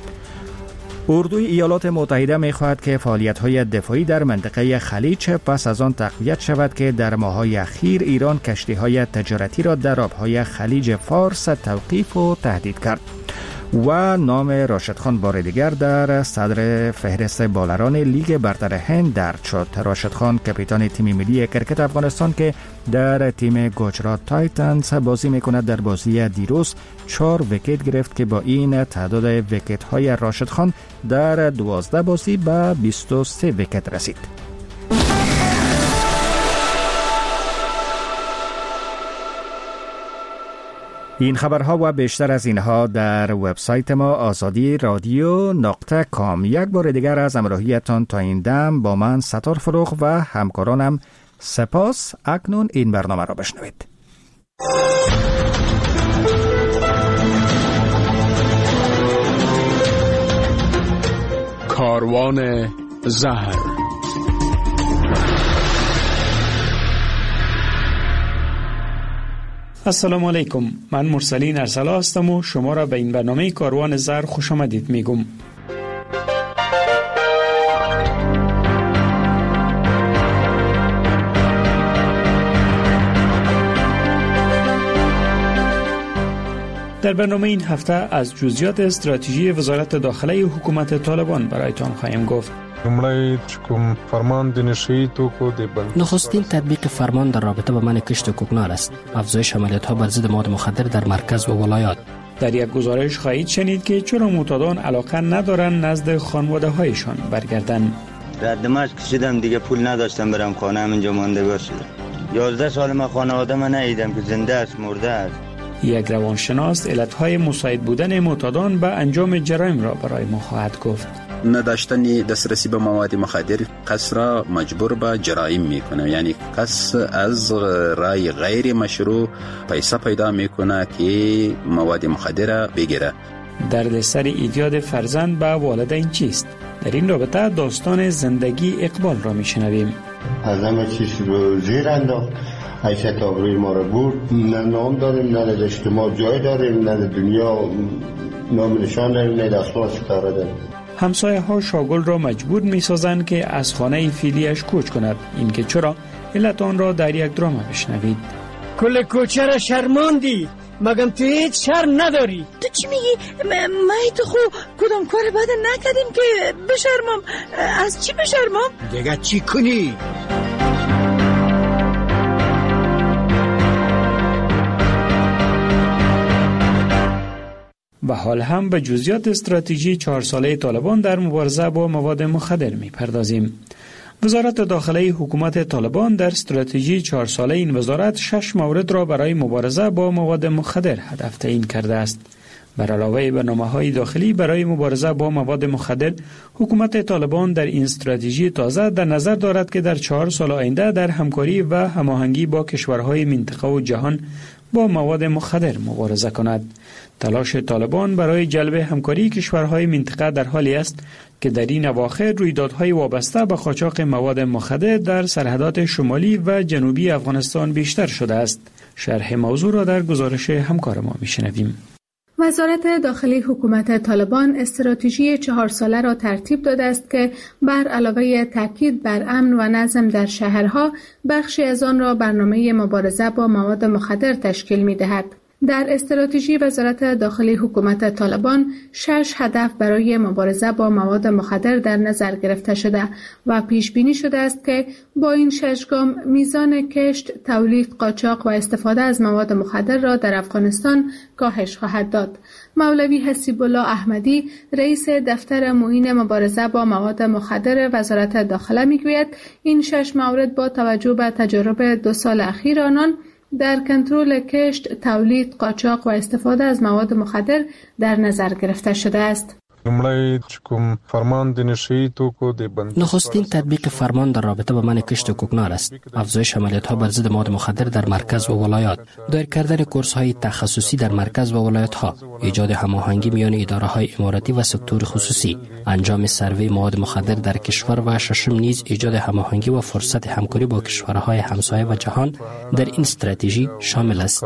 [SPEAKER 1] اردوی ایالات متحده می‌خواهد که فعالیت‌های دفاعی در منطقه خلیج پس از آن تقویت شود که در ماه‌های اخیر ایران کشتی‌های تجارتی را در آب‌های خلیج فارس توقیف و تهدید کرد. و نام راشد خان بار دیگر در صدر فهرست بالران لیگ برتر هند درج شد. راشد خان کاپیتان تیم ملی کرکت افغانستان که در تیم گجرات تایتنز بازی میکند در بازی دیروز چهار ویکت گرفت که با این تعداد ویکت های راشد خان در دوازده بازی به بیست و سه ویکت رسید. این خبرها و بیشتر از اینها در وبسایت ما آزادی رادیو نقطه کام. یک بار دیگر از همراهیتان تا این دم با من ستار فروغ و همکارانم سپاس. اکنون این برنامه را بشنوید.
[SPEAKER 5] کاروان زهر.
[SPEAKER 23] السلام علیکم، من مرسلین ارسلا هستم و شما را به این برنامه کاروان زهر خوش آمدید میگم. در برنامه این هفته از جزئیات استراتژی وزارت داخلی حکومت طالبان برایتان خواهیم گفت.
[SPEAKER 10] نخستین تطبیق فرمان در رابطه با منع کشت کوکنار است. افزایش عملیات‌ها بر ضد مواد مخدر در مرکز و ولایات.
[SPEAKER 23] در یک گزارش خواهید شنید که چرا معتادان علاقه ندارن نزد خانواده‌هایشان برگردن.
[SPEAKER 24] در دمشق کشیدم دیگه پول نداشتم برم خانه، همینجا مانده باشم. یازده سال من خانواده من ندیدم که زنده است مرده است.
[SPEAKER 23] یک روانشناس علتهای مساعد بودن معتادان به انجام جرایم را برای ما خواهد گفت.
[SPEAKER 25] نداشتن دسترسی به مواد مخدر کس را مجبور به جرایم میکنه، یعنی کس از رای غیر مشروع پیسه پیدا میکنه که مواد مخدر بگیره.
[SPEAKER 23] دردسر ایجاد فرزند به والدین چیست؟ در این رابطه داستان زندگی اقبال را میشنویم.
[SPEAKER 26] از همه چیز رو زیر انداخت، حیثیت آبروی ما رو برد. نه نام داریم، نه در اجتماع جای داریم، نه در دنیا نام نشان داریم، نه در آسمان ستاره داریم.
[SPEAKER 23] همسایه ها شاگل را مجبور می سازند که از خانه فعلیش کوچ کند. اینکه چرا؟ علت آن را در یک درام بشنوید.
[SPEAKER 10] کل کوچه را شرماندی، مگم تو هیچ شرم نداری؟
[SPEAKER 3] تو چی میگی؟ ما تو خو کدام کار بد نکردیم که بشرمم؟ از چی بشرمم؟
[SPEAKER 10] دیگه چی کنی؟
[SPEAKER 23] و حال هم به جزئیات استراتژی چهار ساله طالبان در مبارزه با مواد مخدر می‌پردازیم. وزارت داخلی حکومت طالبان در استراتژی چهار ساله این وزارت شش مورد را برای مبارزه با مواد مخدر هدف تعیین کرده است. بر علاوه برنامه‌های داخلی برای مبارزه با مواد مخدر، حکومت طالبان در این استراتژی تازه در نظر دارد که در چهار سال آینده در همکاری و هماهنگی با کشورهای منطقه و جهان با مواد مخدر مبارزه کند. تلاش طالبان برای جلب همکاری کشورهای منطقه در حالی است که در این اواخر رویدادهای وابسته به قاچاق مواد مخدر در سرحدات شمالی و جنوبی افغانستان بیشتر شده است. شرح موضوع را در گزارش همکار ما میشنویم.
[SPEAKER 2] وزارت داخلی حکومت طالبان استراتژی چهار ساله را ترتیب داده است که بر علاوه تاکید بر امن و نظم در شهرها، بخشی از آن را برنامه مبارزه با مواد مخدر تشکیل می‌دهد. در استراتژی وزارت داخلی حکومت طالبان شش هدف برای مبارزه با مواد مخدر در نظر گرفته شده و پیش بینی شده است که با این شش گام میزان کشت، تولید، قاچاق و استفاده از مواد مخدر را در افغانستان کاهش خواهد داد. مولوی حسیب الله احمدی، رئیس دفتر معین مبارزه با مواد مخدر وزارت داخله میگوید این شش مورد با توجه به تجارب دو سال اخیر آنان در کنترل کشت، تولید، قاچاق و استفاده از مواد مخدر در نظر گرفته شده است.
[SPEAKER 10] نخستین تطبیق فرمان در رابطه با منع کشت کوکنار است. افزایش عملیات ها بر ضد مواد مخدر در مرکز و ولایات، دایر کردن کورس های تخصصی در مرکز و ولایات ها، ایجاد هماهنگی میان اداره های اماراتی و سکتور خصوصی، انجام سروی مواد مخدر در کشور و ششم نیز ایجاد هماهنگی و فرصت همکاری با کشورهای همسایه و جهان در این استراتژی شامل است.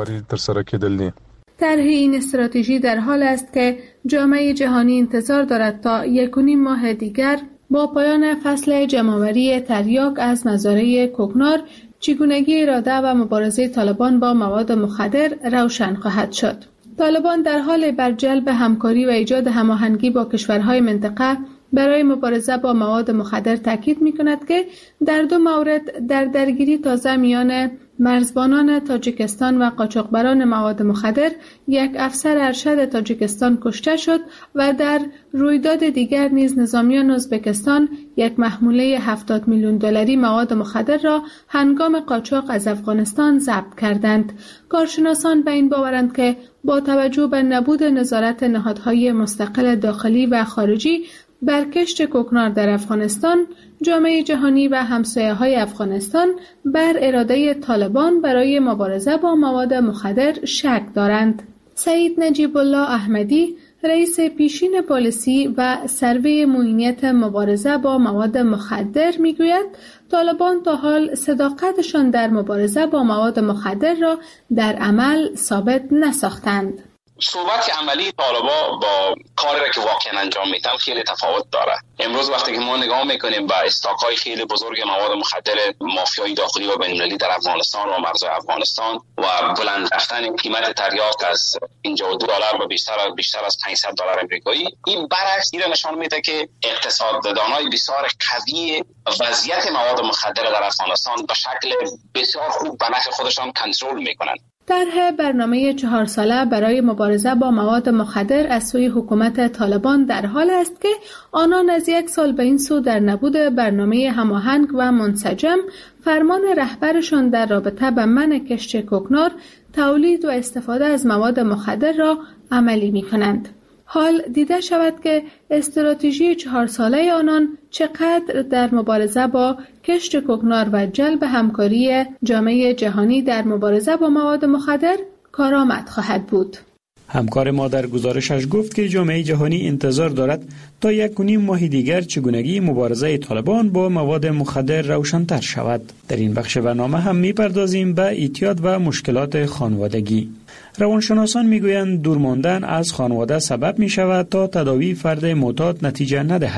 [SPEAKER 2] طرح این استراتژی در حال است که جامعه جهانی انتظار دارد تا یک و نیم ماه دیگر با پایان فصل جمع‌آوری تریاک از مزارع کوکنار چگونگی اراده و مبارزه طالبان با مواد مخدر روشن خواهد شد. طالبان در حال بر جلب همکاری و ایجاد هماهنگی با کشورهای منطقه برای مبارزه با مواد مخدر تاکید می‌کند که در دو مورد در درگیری تازه میان مرزبانان تاجیکستان و قاچاقبران مواد مخدر یک افسر ارشد تاجیکستان کشته شد و در رویداد دیگر نیز نظامیان ازبکستان یک محموله هفتاد میلیون دلاری مواد مخدر را هنگام قاچاق از افغانستان ضبط کردند. کارشناسان به این باورند که با توجه به نبود نظارت نهادهای مستقل داخلی و خارجی بر کشت کوکنار در افغانستان، جامعه جهانی و همسایه‌های افغانستان بر اراده طالبان برای مبارزه با مواد مخدر شک دارند. سعید نجیب الله احمدی، رئیس پیشین پالیسی و سروی معینیت مبارزه با مواد مخدر میگوید طالبان تا حال صداقتشان در مبارزه با مواد مخدر را در عمل ثابت نساختند.
[SPEAKER 7] صحبت عملی طالبا با کاری را که واقعا انجام میدن خیلی تفاوت داره. امروز وقتی که ما نگاه میکنیم به استاک‌های خیلی بزرگ مواد مخدر مافیای داخلی و بین‌المللی در افغانستان و مرزهای افغانستان و بلند رفتن قیمت تریاک از پنجاه و دو دلار به بیشتر از بیشتر از پانصد دلار آمریکایی، این برعکس این نشان میده که اقتصاددانای بسیار قوی وضعیت مواد مخدر در افغانستان به شکل بسیار خوب به نفع خودشان کنترل میکنن.
[SPEAKER 2] طرح برنامه چهار ساله برای مبارزه با مواد مخدر از سوی حکومت طالبان در حال است که آنان از یک سال به این سو در نبود برنامه هماهنگ و منسجم فرمان رهبرشان در رابطه با منع کشت کوکنار، تولید و استفاده از مواد مخدر را عملی می کنند. حال دیده شود که استراتژی چهار ساله آنان چقدر در مبارزه با کشت کوکنار و جلب همکاری جامعه جهانی در مبارزه با مواد مخدر کارآمد خواهد بود.
[SPEAKER 23] همکار ما در گزارشش گفت که جامعه جهانی انتظار دارد تا یک و نیم ماه دیگر چگونگی مبارزه طالبان با مواد مخدر روشن‌تر شود. در این بخش برنامه هم می‌پردازیم به اعتیاد و مشکلات خانوادگی. روانشناسان میگویند دور ماندن از خانواده سبب می شود تا تداوی فرد معتاد نتیجه ندهد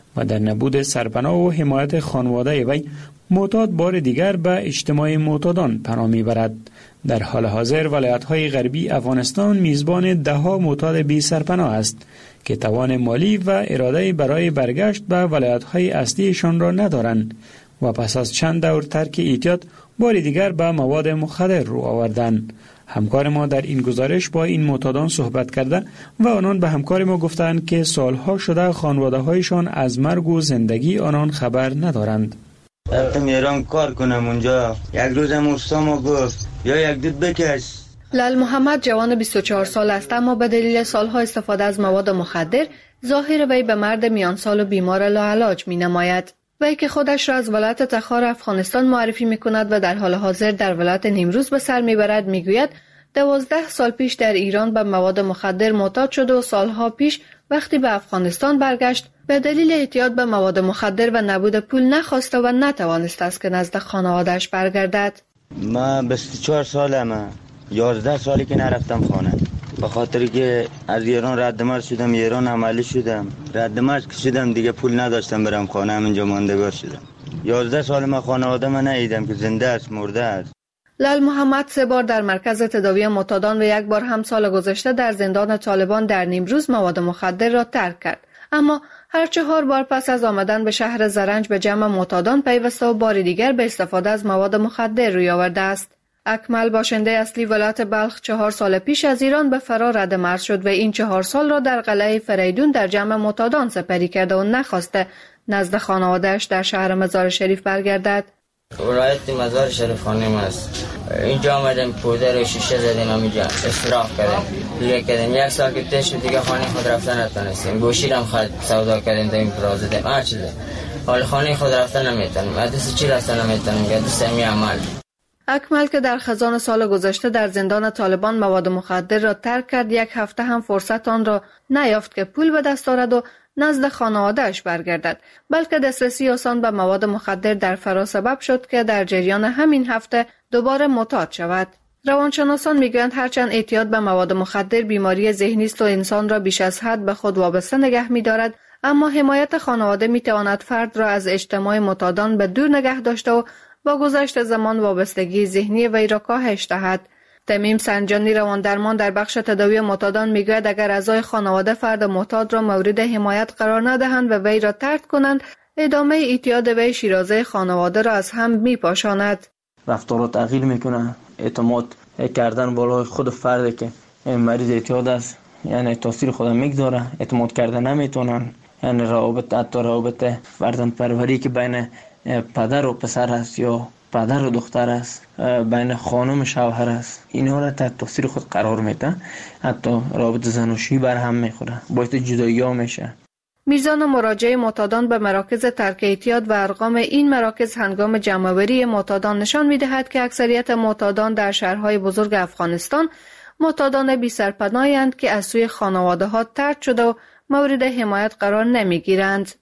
[SPEAKER 23] و در نبود سرپناه و حمایت خانواده وی معتاد بار دیگر به اجتماع معتادان پناه میبرد. در حال حاضر ولایت‌های غربی افغانستان میزبان ده‌ها معتاد بی سرپناه است که توان مالی و اراده برای برگشت به ولایت‌های اصلیشان را ندارند و پس از چند دور ترک اعتیاد بار دیگر به مواد مخدر رو آوردند. همکار ما در این گزارش با این معتادان صحبت کرده و آنان به همکار ما گفتند که سالها شده خانواده‌هایشان از مرگ و زندگی آنان خبر ندارند.
[SPEAKER 24] رفتم ایران کار کنم اونجا، یک روزم استاما گفت یا یک دود بکش.
[SPEAKER 2] لال محمد جوان بیست و چهار سال است، اما به دلیل سالها استفاده از مواد مخدر ظاهر وی به مرد میان سال و بیمار لاعلاج می نماید. وی که خودش را از ولایت تخار افغانستان معرفی می کند و در حال حاضر در ولایت نیمروز به سر می برد می گوید دوازده سال پیش در ایران به مواد مخدر معتاد شد و سالها پیش وقتی به افغانستان برگشت به دلیل اعتیاد به مواد مخدر و نبود پول نخواسته و نتوانسته است که نزد خانواده‌اش برگردد.
[SPEAKER 24] من بیست و چهار سالمه، یازده سالی که نرفتم خانه به خاطر که از ایران رد مرز شدم، ایران عملی شدم، رد مرز که شدم دیگه پول نداشتم برم خانه، همینجا ماندگار شدم. یازده سال من خانواده من ندیدم که زنده است مرده است.
[SPEAKER 2] لال محمد سه بار در مرکز تداوی معتادان و یک بار هم سال گذشته در زندان طالبان در نیمروز مواد مخدر را ترک کرد، اما هر چهار بار پس از آمدن به شهر زرنج به جمع معتادان پیوسته و بار دیگر به استفاده از مواد مخدر روی آورده است. اکمل باشنده اصلی ولایت بلخ چهار سال پیش از ایران به فرار رد مرز شد و این چهار سال را در قلعه فریدون در جمع معتادان سپری کرده و نخواسته نزد خانواده‌اش در شهر مزار شریف برگردد.
[SPEAKER 8] ولایت مزار شریف خانم است. اینجا آمدم پودر و شیشه زدیم، همینجا استراحت کردیم، دیگه کردیم. یک سال که تش دیگه خانه خود رفتن نتونستیم، گوشی هم خود سودا کردیم، داریم پرا زدیم، هر چیزه. حال خانه خود رفتن نمیتونیم، عدس چی رفتن نمیتونیم، عدس همی عمل.
[SPEAKER 2] اکمل که در خزان سال گذشته در زندان طالبان مواد مخدر را ترک کرد، یک هفته هم فرصت آن را نیافت که پول به دست آورد و نزد خانواده‌اش برگردد، بلکه دسترسی آسان به مواد مخدر در فرا سبب شد که در جریان همین هفته دوباره معتاد شود. روانشناسان میگویند هرچند اعتیاد به مواد مخدر بیماری ذهنی است و انسان را بیش از حد به خود وابسته نگه می‌دارد، اما حمایت خانواده می‌تواند فرد را از اجتماع معتادان به دور نگه داشته و با گذشت زمان وابستگی ذهنی وی را کاهش دهد. تمیم سنجانی رواندرمان در بخش تداوی معتادان میگوید اگر اعضای خانواده فرد معتاد را مورد حمایت قرار ندهند و وی را طرد کنند، ادامه اعتیاد وی شیرازه خانواده را از هم میپاشاند.
[SPEAKER 9] رفتار تغییر میکنه، اعتماد کردن بالای خود فرد که مریض اعتیاد است، یعنی تاثیر خود میگذاره، اعتماد کردن نمیتونن، یعنی روابط حتی روابط فرزند پروری که بین پدر و پسر هست یا پدر و دختر است، بین خانم و شوهر است، اینها را تحت تاثیر خود قرار میده، حتی رابط زناشویی بر هم میخوره، باعث جدایی ها میشه.
[SPEAKER 2] میزان مراجعه معتادان به مراکز ترک اعتیاد و ارقام این مراکز هنگام جمع‌آوری معتادان نشان میدهد که اکثریت معتادان در شهرهای بزرگ افغانستان معتادان بی سرپناهی اند که از سوی خانواده ها طرد شده و مورد حمایت قرار نمیگیرند.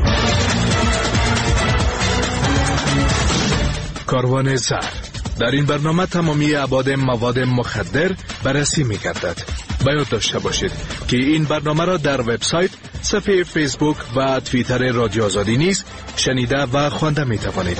[SPEAKER 11] کاروان زهر. در این برنامه تمامی ابعاد مواد مخدر بررسی می گردد. باید داشته باشید که این برنامه را در وبسایت، صفحه فیسبوک و توییتر رادیو آزادی نیز شنیده و خوانده می توانید.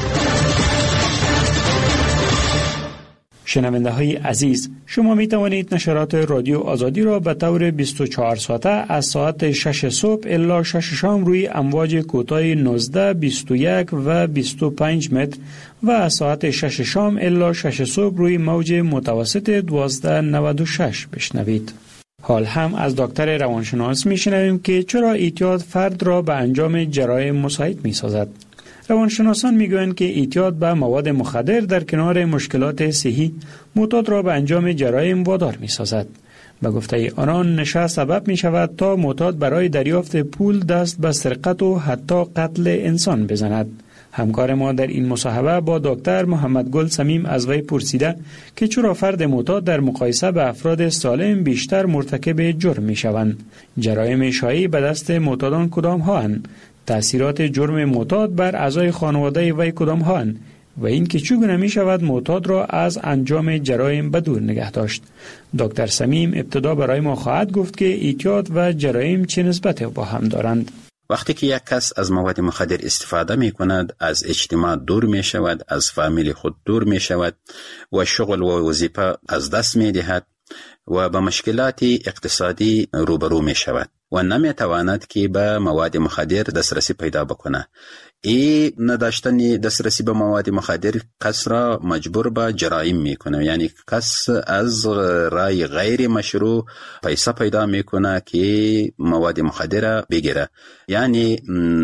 [SPEAKER 23] شنونده های عزیز، شما می توانید نشرات رادیو آزادی را به طور بیست و چهار ساعته از ساعت شش صبح الی شش شام روی امواج کوتاه نوزده، بیست و یک و بیست و پنج متر و از ساعت شش شام الی شش صبح روی موج متوسط دوازده نود و شش بشنوید. حال هم از دکتر روانشناس می شنویم که چرا اعتیاد فرد را به انجام جرایم مساعد می سازد. روانشناسان میگویند که اعتیاد به مواد مخدر در کنار مشکلات صحی معتاد را به انجام جرایم وادار می‌سازد. به گفته آنان نشه سبب می شود تا معتاد برای دریافت پول دست به سرقت و حتی قتل انسان بزند. همکار ما در این مصاحبه با دکتر محمد گل صمیم از وی پرسیده که چرا فرد معتاد در مقایسه به افراد سالم بیشتر مرتکب جرم می شوند. جرایم شایع به دست معتادان کدام ها اند؟ تأثیرات جرم معتاد بر اعضای خانواده وی کدام ها اند؟ و این که چگونه می شود معتاد را از انجام جرایم به دور نگه داشت. دکتر صمیم ابتدا برای ما خواهد گفت که اعتیاد و جرایم چه نسبت با هم دارند.
[SPEAKER 25] وقتی که یک کس از مواد مخدر استفاده می کند از اجتماع دور می شود، از فامیل خود دور می شود و شغل و وظیفه از دست می دهد و به مشکلات اقتصادی روبرو می شود و نمی تواند که به مواد مخدر دسترسی پیدا بکنه. این نداشتن دسترسی به مواد مخدر کس را مجبور به جرایم میکنه، یعنی کس از رای غیر مشروع پیسه پیدا میکنه که مواد مخدر بگیره، یعنی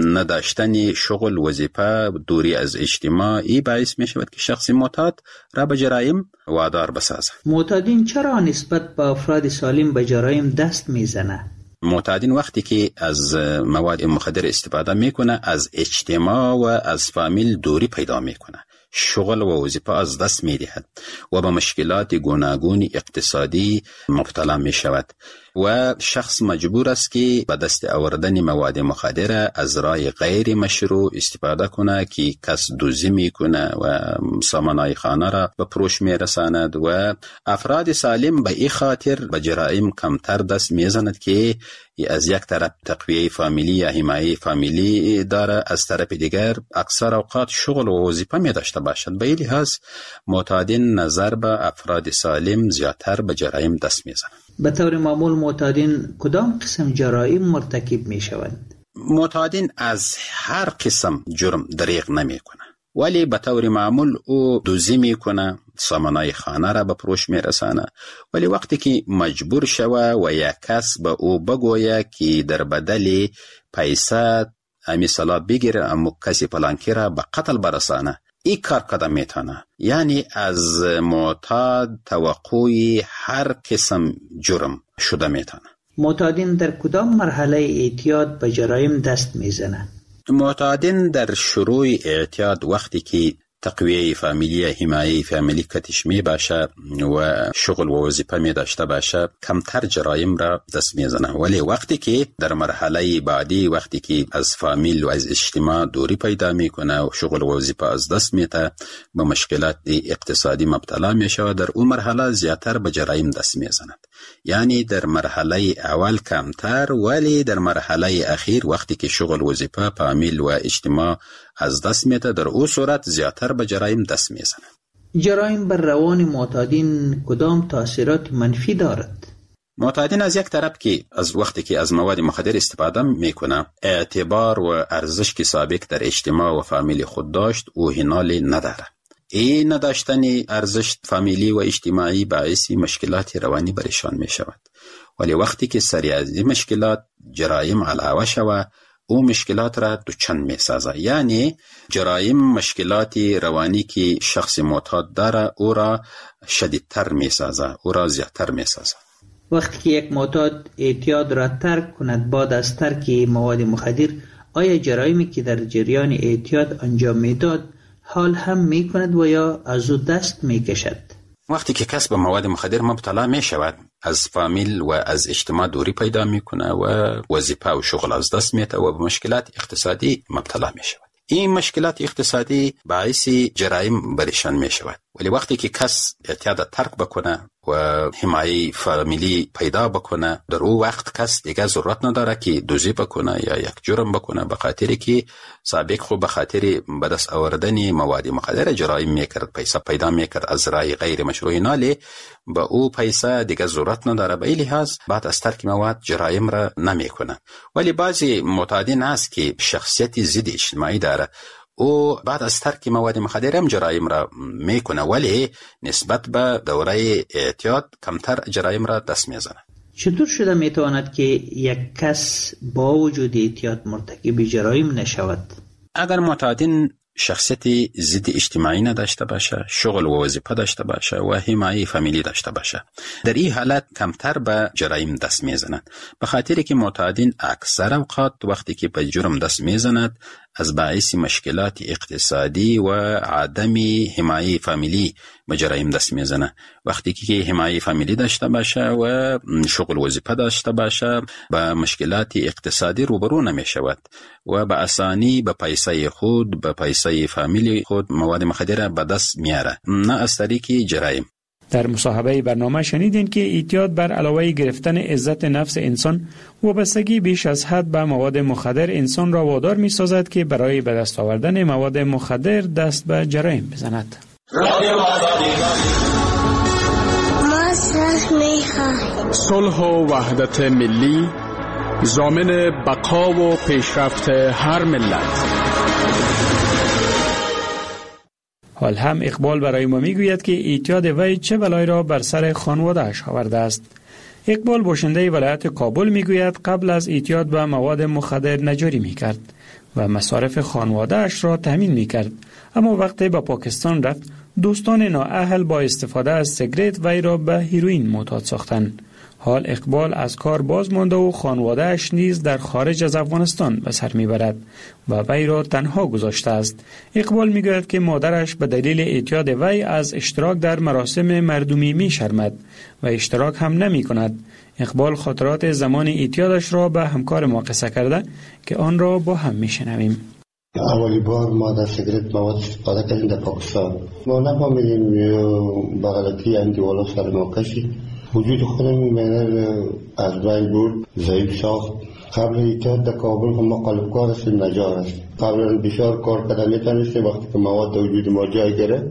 [SPEAKER 25] نداشتن شغل، وظیفه، دوری از اجتماع ای باعث میشود که شخص معتاد را به جرایم وادار بسازه.
[SPEAKER 6] معتادین چرا نسبت به افراد سالم به جرایم دست میزنه؟
[SPEAKER 25] معتادین وقتی که از مواد مخدر استفاده میکنه از اجتماع و از فامیل دوری پیدا میکنه، شغل و وظیفه از دست میدهد و به مشکلات گوناگون اقتصادی مبتلا میشود و شخص مجبور است که به دست آوردن مواد مخدر از راه غیر مشروع استفاده کنه که کس دزدی میکنه و سامانهای خانه را به فروش میرساند و افراد سالم به این خاطر به جرایم کمتر دست میزند که از یک طرف تقویه فامیلی یا حمایه فامیلی داره، از طرف دیگر اکثر اوقات شغل و وظیفه می داشته باشد. به این لحاظ معتادین نظر به افراد سالم زیادتر به جرایم دست می زنند.
[SPEAKER 6] به طور معمول معتادین کدام قسم جرایم مرتکب می شوند؟
[SPEAKER 25] معتادین از هر قسم جرم دریغ نمی کنه، ولی به طور معمول او دزدی می کنه، سامانهای خانه را به فروش می رسانه، ولی وقتی که مجبور شوه و یک کس به او بگویه که در بدل پیسه امی صلاح بگیره اما کسی پلانکی را به قتل برسانه، این کار قدم میتونه. یعنی از معتاد توقعی هر قسم جرم شده میتونه.
[SPEAKER 6] معتادین در کدام مرحله اعتیاد به جرایم دست میزنه؟
[SPEAKER 25] معتادین در شروع اعتیاد وقتی که تقویه فامیلی، حمایه فامیلی کتش می باشه و شغل و وظیفه می داشته باشه کمتر جرایم را دست می زنه، ولی وقتی که در مرحله بعدی وقتی که از فامیل و از اجتماع دوری پیدا می کنه و شغل و وظیفه از دست می ته به مشکلات اقتصادی مبتلا می شود، در اون مرحله زیادتر به جرایم دست می زند. یعنی در مرحله اول کمتر، ولی در مرحله اخیر وقتی که شغل وظیفه فامیل و اجتماع از دست میده در او صورت زیادتر به جرایم دست میزنه.
[SPEAKER 6] جرایم بر روان معتادین کدام تاثیرات منفی دارد؟
[SPEAKER 25] معتادین از یک طرف که از وقتی که از مواد مخدر استفاده میکنه اعتبار و ارزش که سابق در اجتماع و فامیل خود داشت او هنال نداره. این نداشتن ارزش فامیلی و اجتماعی باعث مشکلات روانی برشان می شود، ولی وقتی که سری از این مشکلات جرایم علاوه شود او مشکلات را دوچند می سازه. یعنی جرایم مشکلات روانی که شخص معتاد داره او را شدیدتر می سازه، او را زیادتر می سازه.
[SPEAKER 6] وقتی که یک معتاد اعتیاد را ترک کند بعد از ترک مواد مخدر، آیا جرایمی که در جریان اعتیاد انجام می داد حال هم می کند و یا از او دست می کشد؟
[SPEAKER 25] وقتی که کس به مواد مخدر مبتلا می شود از فامیل و از اجتماع دوری پیدا می کنه و وظیفه و شغل از دست می ته و به مشکلات اقتصادی مبتلا می شود. این مشکلات اقتصادی باعث جرایم برشان می شود، ولی وقتی که کس اعتیاد ترک بکنه و حمایه فامیلی پیدا بکنه در او وقت کس دیگه ضرورت نداره که دزدی بکنه یا یک جرم بکنه، به خاطری که سابق خو به خاطر به دست آوردن مواد مخدر جرایم میکرد، پیسه پیدا میکرد از راه غیر مشروع، ناله به او پیسه دیگه ضرورت نداره. به این لحاظ بعد از ترک مواد جرایم را نمیکنه. ولی بعضی معتادین هست که شخصیت ضد اجتماعی داره، او بعد از ترک مواد مخدر هم جرایم را میکنه، ولی نسبت به دوره اعتیاد کمتر جرایم را دست میزنه.
[SPEAKER 6] چطور شده میتواند که یک کس با وجود اعتیاد مرتکب جرایم نشود؟
[SPEAKER 25] اگر معتادین شخصیت ضد اجتماعی نداشته باشه، شغل و وظیفه داشته باشه و حمایه فامیلی داشته باشه، در این حالت کمتر به جرایم دست میزنند، به خاطری که معتادین اکثر اوقات وقتی که به جرم دست میزنند از باعث مشکلات اقتصادی و عدم حمایه فامیلی به جرایم دست میزنه. وقتی که حمایه فامیلی داشته باشه و شغل وظیفه داشته باشه با مشکلات اقتصادی روبرو نمیشود و به آسانی به پیسه خود به پیسه فامیلی خود مواد مخدر به دست میاره، نه از طریق جرایم.
[SPEAKER 23] در مصاحبه برنامه شنیدین که اعتیاد بر علاوه گرفتن عزت نفس انسان، وابستگی بیش از حد به مواد مخدر انسان را وادار می سازد که برای به دست آوردن مواد مخدر دست به جرایم بزند.
[SPEAKER 5] صلح و وحدت ملی ضامن بقا و پیشرفت هر ملت.
[SPEAKER 23] حال هم اقبال برای ما میگوید که اعتیاد وی چه بلایی را بر سر خانواده‌اش آورده است. اقبال باشنده ولایت کابل میگوید قبل از اعتیاد به مواد مخدر نجاری میکرد و مصارف خانواده‌اش را تامین میکرد، اما وقتی به پاکستان رفت دوستان نااهل با استفاده از سیگرت وی را به هیروئین معتاد ساختند. حال اقبال از کار باز مانده و خانواده‌اش نیز در خارج از افغانستان به سر میبرد و وی را تنها گذاشته است. اقبال میگوید که مادرش به دلیل اعتیاد وی از اشتراک در مراسم مردمی میشرمد و اشتراک هم نمی کند. اقبال خاطرات زمان اعتیادش را به همکار ما قصه کرده که آن را با هم میشنویم.
[SPEAKER 26] اولی بار ما در سیگرت مواد استفاده کردیم در پاکستان. ما نفهمیدیم به غلطی اندیوالا سر ما کشید. وجود خودم مینر از بین بود، ضعیف ساخت. قبل اعتیاد در کابل هم ما قلبکار هستیم، نجار هستیم. قبل بسیار کار کردن میتونستیم، وقتی که مواد در وجود ما جای گرفت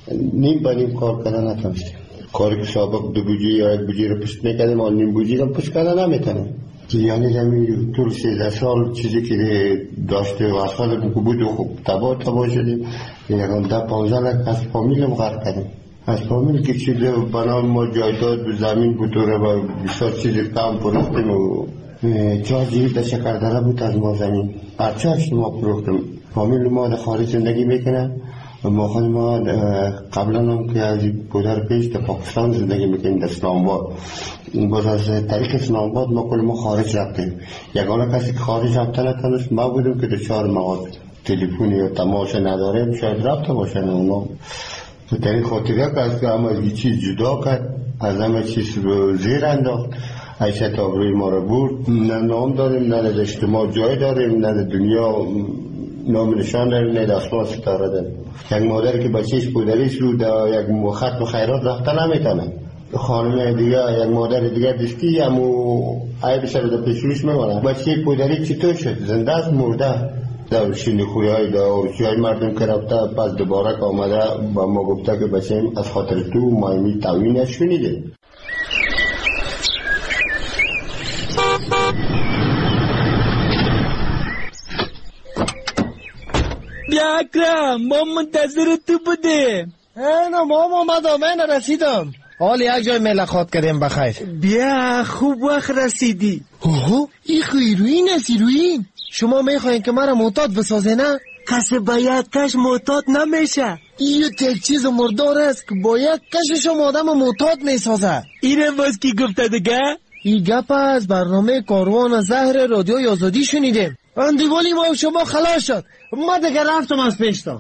[SPEAKER 26] نیم به نیم کار کردن نتونستیم. کاری که سابق دو بوجی یا یک بوجی رو پشت میکردیم آن نیم بوجی رو پشت کردن نمیتونیم. یعنی زمین طول سیزده سال چیزی که داشته و اصلا بود و خوب تبا تبا شدیم. یکان ده پانزده لک از فامیلم غرق کردیم. از فامیل که چیزه بنام ما جایداد به زمین بود و بسیار چیزی کم پروختیم و چهار جیوی در شکردره بود از ما زمین پرچهش ما پروختیم. فامیل ما در خارج زندگی میکنن و ما خود ما قبلا هم که از پدر پیش در پاکستان زندگی میکنیم در اسلام آباد. باز از طریق اسلام آباد ما کل ما خارج رفتیم. یگانه کسی که خارج رفته نتونست ما بودیم که دچار مواد تلفنی و تماشه نداریم شاید رفته باشن اونا. در این خاطره که از همه چیز جدا کرد، از همه چیز زیر انداخت، حیثیت آبروی ما رو برد. نه نام داریم، نه در اجتماع جای داریم، نه در دنیا نام نشان داریم، نه در آسمان ستاره داریم. یک مادر که بچهش پدریش رو در یک ختم خیرات رفته نمیتونه. خانم دیگه یک مادر دیگه دستی همو عیب سر در پیشروش میمونه. بچه پدری چطور شد؟ زنده است مرده؟ در شینی خوی های در ارچی های مردم که رفته پس دوباره که آمده با ما گفته که بچه‌ام از خاطر تو مایمی تاوینش شنیده.
[SPEAKER 12] بیا اکرم، ما منتظر تو بودیم.
[SPEAKER 13] اینا ما اومدم، من رسیدم. حال یک جای ملاقات کردیم بخیر.
[SPEAKER 12] بیا خوب وقت رسیدی.
[SPEAKER 13] اوه این هیروئین است. هیروئین شما میخواین که مرا معتاد بسازه نه؟
[SPEAKER 12] کسی با یک کش معتاد نمیشه.
[SPEAKER 13] این یک چیز مردار است که با یک کشش شما آدم معتاد میسازه.
[SPEAKER 12] اینه باز کی گفته دیگه؟
[SPEAKER 13] این گپ از برنامه کاروان زهر رادیوی آزادی شنیدیم. اندیوالی ما شما خلاص شد. ما دیگه رفتم از پیشتا.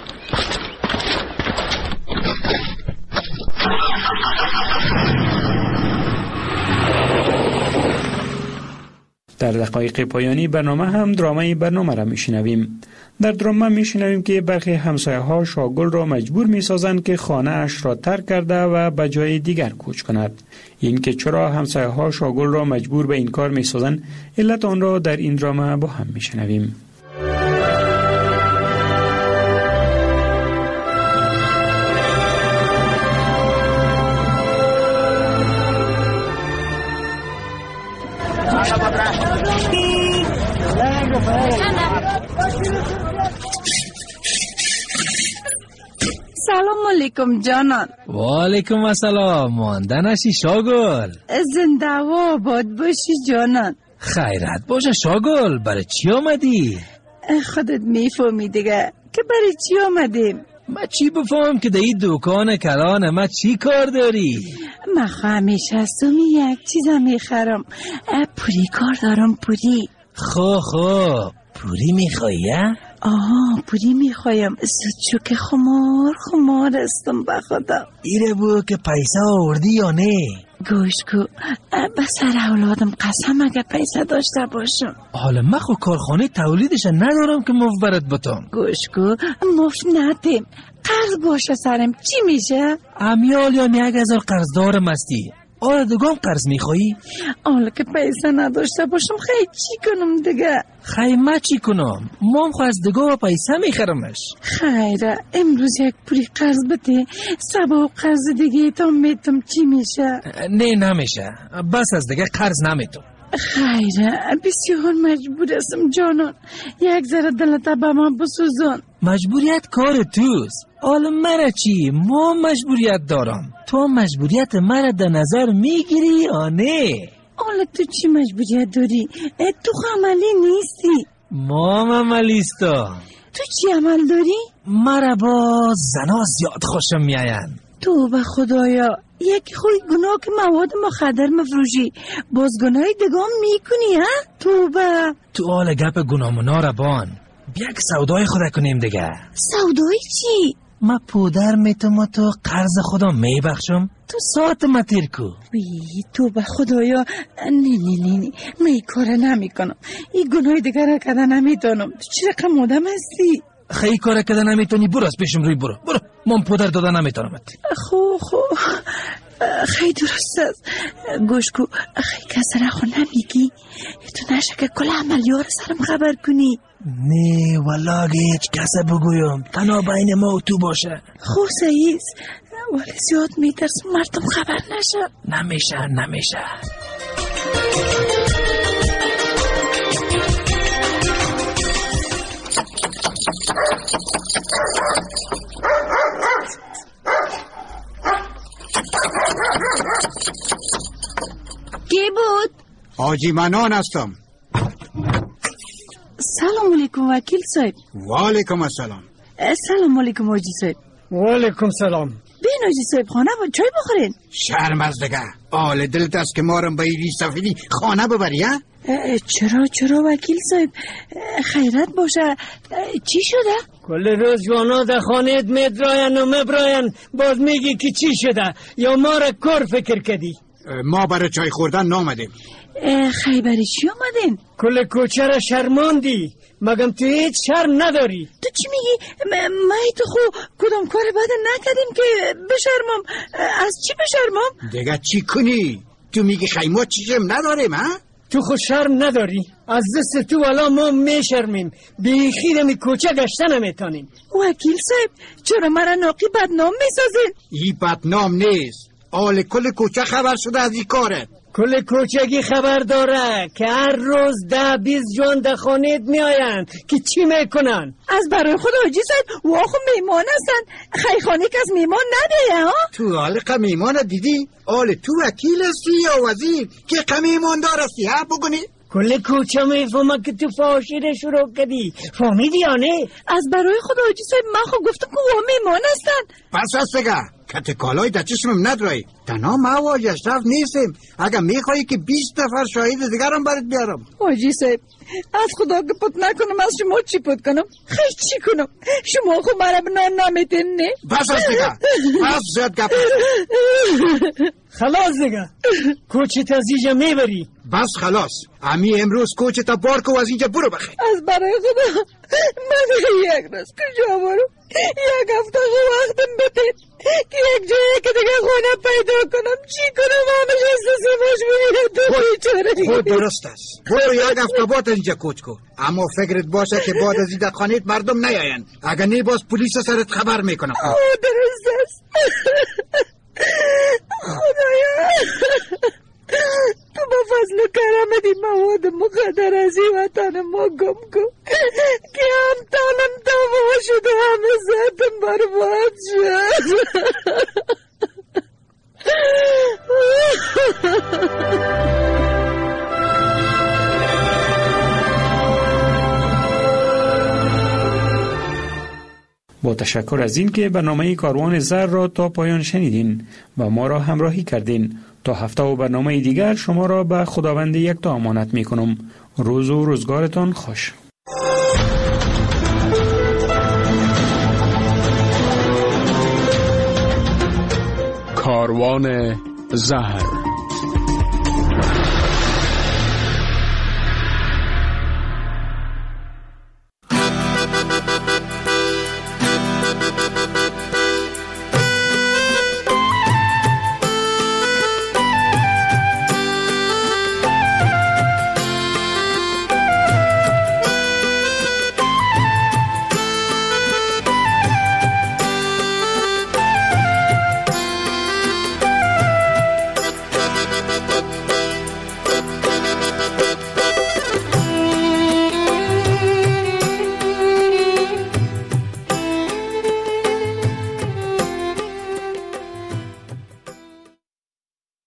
[SPEAKER 23] در دقایق پایانی برنامه هم درامای برنامه را میشنویم. در درامه میشنویم که برخی همسایه ها شاگل را مجبور میسازند که خانه اش را ترک کرده و به جای دیگر کوچ کند. این که چرا همسایه ها شاگل را مجبور به این کار میسازند، علت آن را در این درامه با هم میشنویم.
[SPEAKER 3] سلام علیکم جانان.
[SPEAKER 12] و علیکم السلام. ماندنشی شاگل.
[SPEAKER 3] زنده و آباد باشی جانان.
[SPEAKER 12] خیرت باشه شاگل. برای چی آمدی؟
[SPEAKER 3] خودت میفهمی دیگه که برای چی آمدیم.
[SPEAKER 12] ما چی بفهم که در این دکان کلان ما چی کار داری؟
[SPEAKER 3] ما همیشه هستم یک چیزا میخرم. پوری کار دارم. پوری.
[SPEAKER 12] خو خو پوری میخوایی؟
[SPEAKER 3] آها پوری میخوایم. زود که خمار خمار استم بخدا.
[SPEAKER 12] ایره بو که پیسه آوردی یا نه؟
[SPEAKER 3] گوش کو به سر اولادم قسم اگه پیسه داشته باشم.
[SPEAKER 12] حالا من خو کارخانه تولیدش ندارم که مفت برات بتم.
[SPEAKER 3] گوش کو مفت ندیم. قرض باشه سرم چی میشه؟
[SPEAKER 12] امیال یا یک هزار قرض دارم هستی. آره دگام قرض میخوایی؟
[SPEAKER 3] حالا که پیسه نداشته باشم خیلی چی کنم دیگه؟
[SPEAKER 12] خیلی ما چی کنم؟ مام خو از دگاه و پیسه میخرمش.
[SPEAKER 3] خیره امروز یک پولی قرض بده سبا قرض دیگه تا میتم چی میشه؟
[SPEAKER 12] نه نمیشه، بس از دیگه قرض نمیتم.
[SPEAKER 3] خیره بسیار مجبور هستم جانان، یک ذره دلتا به من بسوزان.
[SPEAKER 12] مجبوریت کار توست. حالا مرا چی؟ ما مجبوریت دارم. تو مجبوریت مرا در نظر میگیری یا نه؟
[SPEAKER 3] حالا تو چی مجبوریت داری؟ تو عملی نیستی.
[SPEAKER 12] ما عملیستم.
[SPEAKER 3] تو چی عمل داری؟
[SPEAKER 12] مرا با زنا زیاد خوشم میاین.
[SPEAKER 3] تو به خدایا یکی خوی گناه که مواد مخدر مفروشی باز گناه دگام میکنی ها؟ تو به
[SPEAKER 12] تو حال گپ گناه منا را بان. بیا که سودای خدا کنیم دیگه.
[SPEAKER 3] سودای چی؟
[SPEAKER 12] ما پودر میتم و تو قرض خدا میبخشم تو ساعت ما تیر کو.
[SPEAKER 3] بی تو به خدایا نه نه نه نه من این کار نمی کنم. این گناه دیگر را کده نمیتونم. تو چی رقم آدم هستی؟
[SPEAKER 12] خیلی کار کده نمیتونی برو از پیشم روی برو برو. من پودر داده نمیتونم.
[SPEAKER 3] خو خو خیلی درست است. گوش کو خیلی کسی را خو نمیگی تو نشه که کل عملیار سرم خبر کنی.
[SPEAKER 12] نه والا اگه هیچ کسی بگویم تنها بین ما و تو باشه.
[SPEAKER 3] خو سعیز ولی زیاد میترسم مردم خبر نشه.
[SPEAKER 12] نمیشه نمیشه.
[SPEAKER 3] کی بود؟
[SPEAKER 4] حاجی منان هستم.
[SPEAKER 3] سلام علیکم وکیل صاحب.
[SPEAKER 4] و علیکم السلام.
[SPEAKER 3] سلام علیکم حاجی صاحب.
[SPEAKER 4] و علیکم سلام.
[SPEAKER 3] بین حاجی صاحب خانه با چای بخورین.
[SPEAKER 4] شرم از دیگه آل دلت است که مارم به این سفیدی خانه ببری ها؟
[SPEAKER 3] چرا چرا وکیل صاحب خیرت باشه. چی شده؟
[SPEAKER 13] کل روز جوانا در خانه میدراین و مبراین باز میگی که چی شده یا ما را کار فکر کردی؟
[SPEAKER 4] ما برای چای خوردن نامدیم.
[SPEAKER 3] خیلی برای چی آمدین؟
[SPEAKER 13] کل کوچه را شرماندی مگم تو هیچ شرم نداری؟
[SPEAKER 3] تو چی میگی؟ ما تو خو کدام کار بد نکردیم که بشرمم. از چی بشرمم؟
[SPEAKER 4] دیگه چی کنی؟ تو میگی خیلی ما چیزم نداریم ها؟
[SPEAKER 13] تو خود شرم نداری؟ از دست تو والا ما میشرمیم بیخی دمی کوچه گشته نمیتانیم.
[SPEAKER 3] وکیل صاحب چرا مرا ناقی بدنام میسازین؟
[SPEAKER 4] ای بدنام نیست، آل کل کوچه خبر شده از این کاره.
[SPEAKER 13] کل کوچگی خبر داره که هر روز ده بیز جوان در خانه می آین که چی میکنن؟
[SPEAKER 3] از برای خود حاجی صاحب واخو میمان هستن. خیلی خانه که از میمان نده ها؟
[SPEAKER 4] تو حالقه میمان دیدی؟ آل تو وکیل هستی یا وزیر که قمیمان دار هستی ها بگونی؟
[SPEAKER 13] کل کوچه میفهمه که تو فاشیره شروع کردی. فهمیدی یا نه؟
[SPEAKER 3] از برای خود حاجی صاحب من خو گفتم که وا میمان هستن.
[SPEAKER 4] پس هست دیگه کت کالای در چشمم ندرایی. تنها ما و اشرف نیستیم. اگر میخوایی که بیست نفر شاهد دیگرم برات بیارم.
[SPEAKER 3] حاجی صاحب از خدا که پت نکنم از شما چی پت کنم؟ خیلی چی کنم؟ شما خو مرا بنان نمیتین نه؟
[SPEAKER 4] بس هست دیگه بس زیاد گپ.
[SPEAKER 13] خلاص دیگه کوچه تا از اینجا میبری.
[SPEAKER 4] بس خلاص امی امروز کوچه تا بارکو از اینجا برو بخیر.
[SPEAKER 3] از برای خدا من یک روز کجا برو یک هفته خو وقتم بتید که یک جایی که دیگه خونه پیدا کنم. چی کنم همش استسی مجبوری تو بیچاره.
[SPEAKER 4] خود درست است برو یک هفته بات اینجا کوچ کو، اما فکرت باشه که بعد از این خانیت مردم نیاین. اگر نی باز پلیس سرت خبر میکنم.
[SPEAKER 3] درست است. خدایا تو با فضل و کرم دی مواد مخدر از این وطن ما گم کن که هم تانم تمام شد و همه ذاتم برباد شد.
[SPEAKER 23] با تشکر از این که برنامه کاروان زر را تا پایان شنیدین و ما را همراهی کردین. تا هفته و برنامه دیگر شما را به خداوند یکتا امانت می کنم. روز و روزگارتان خوش.
[SPEAKER 5] کاروان زهر.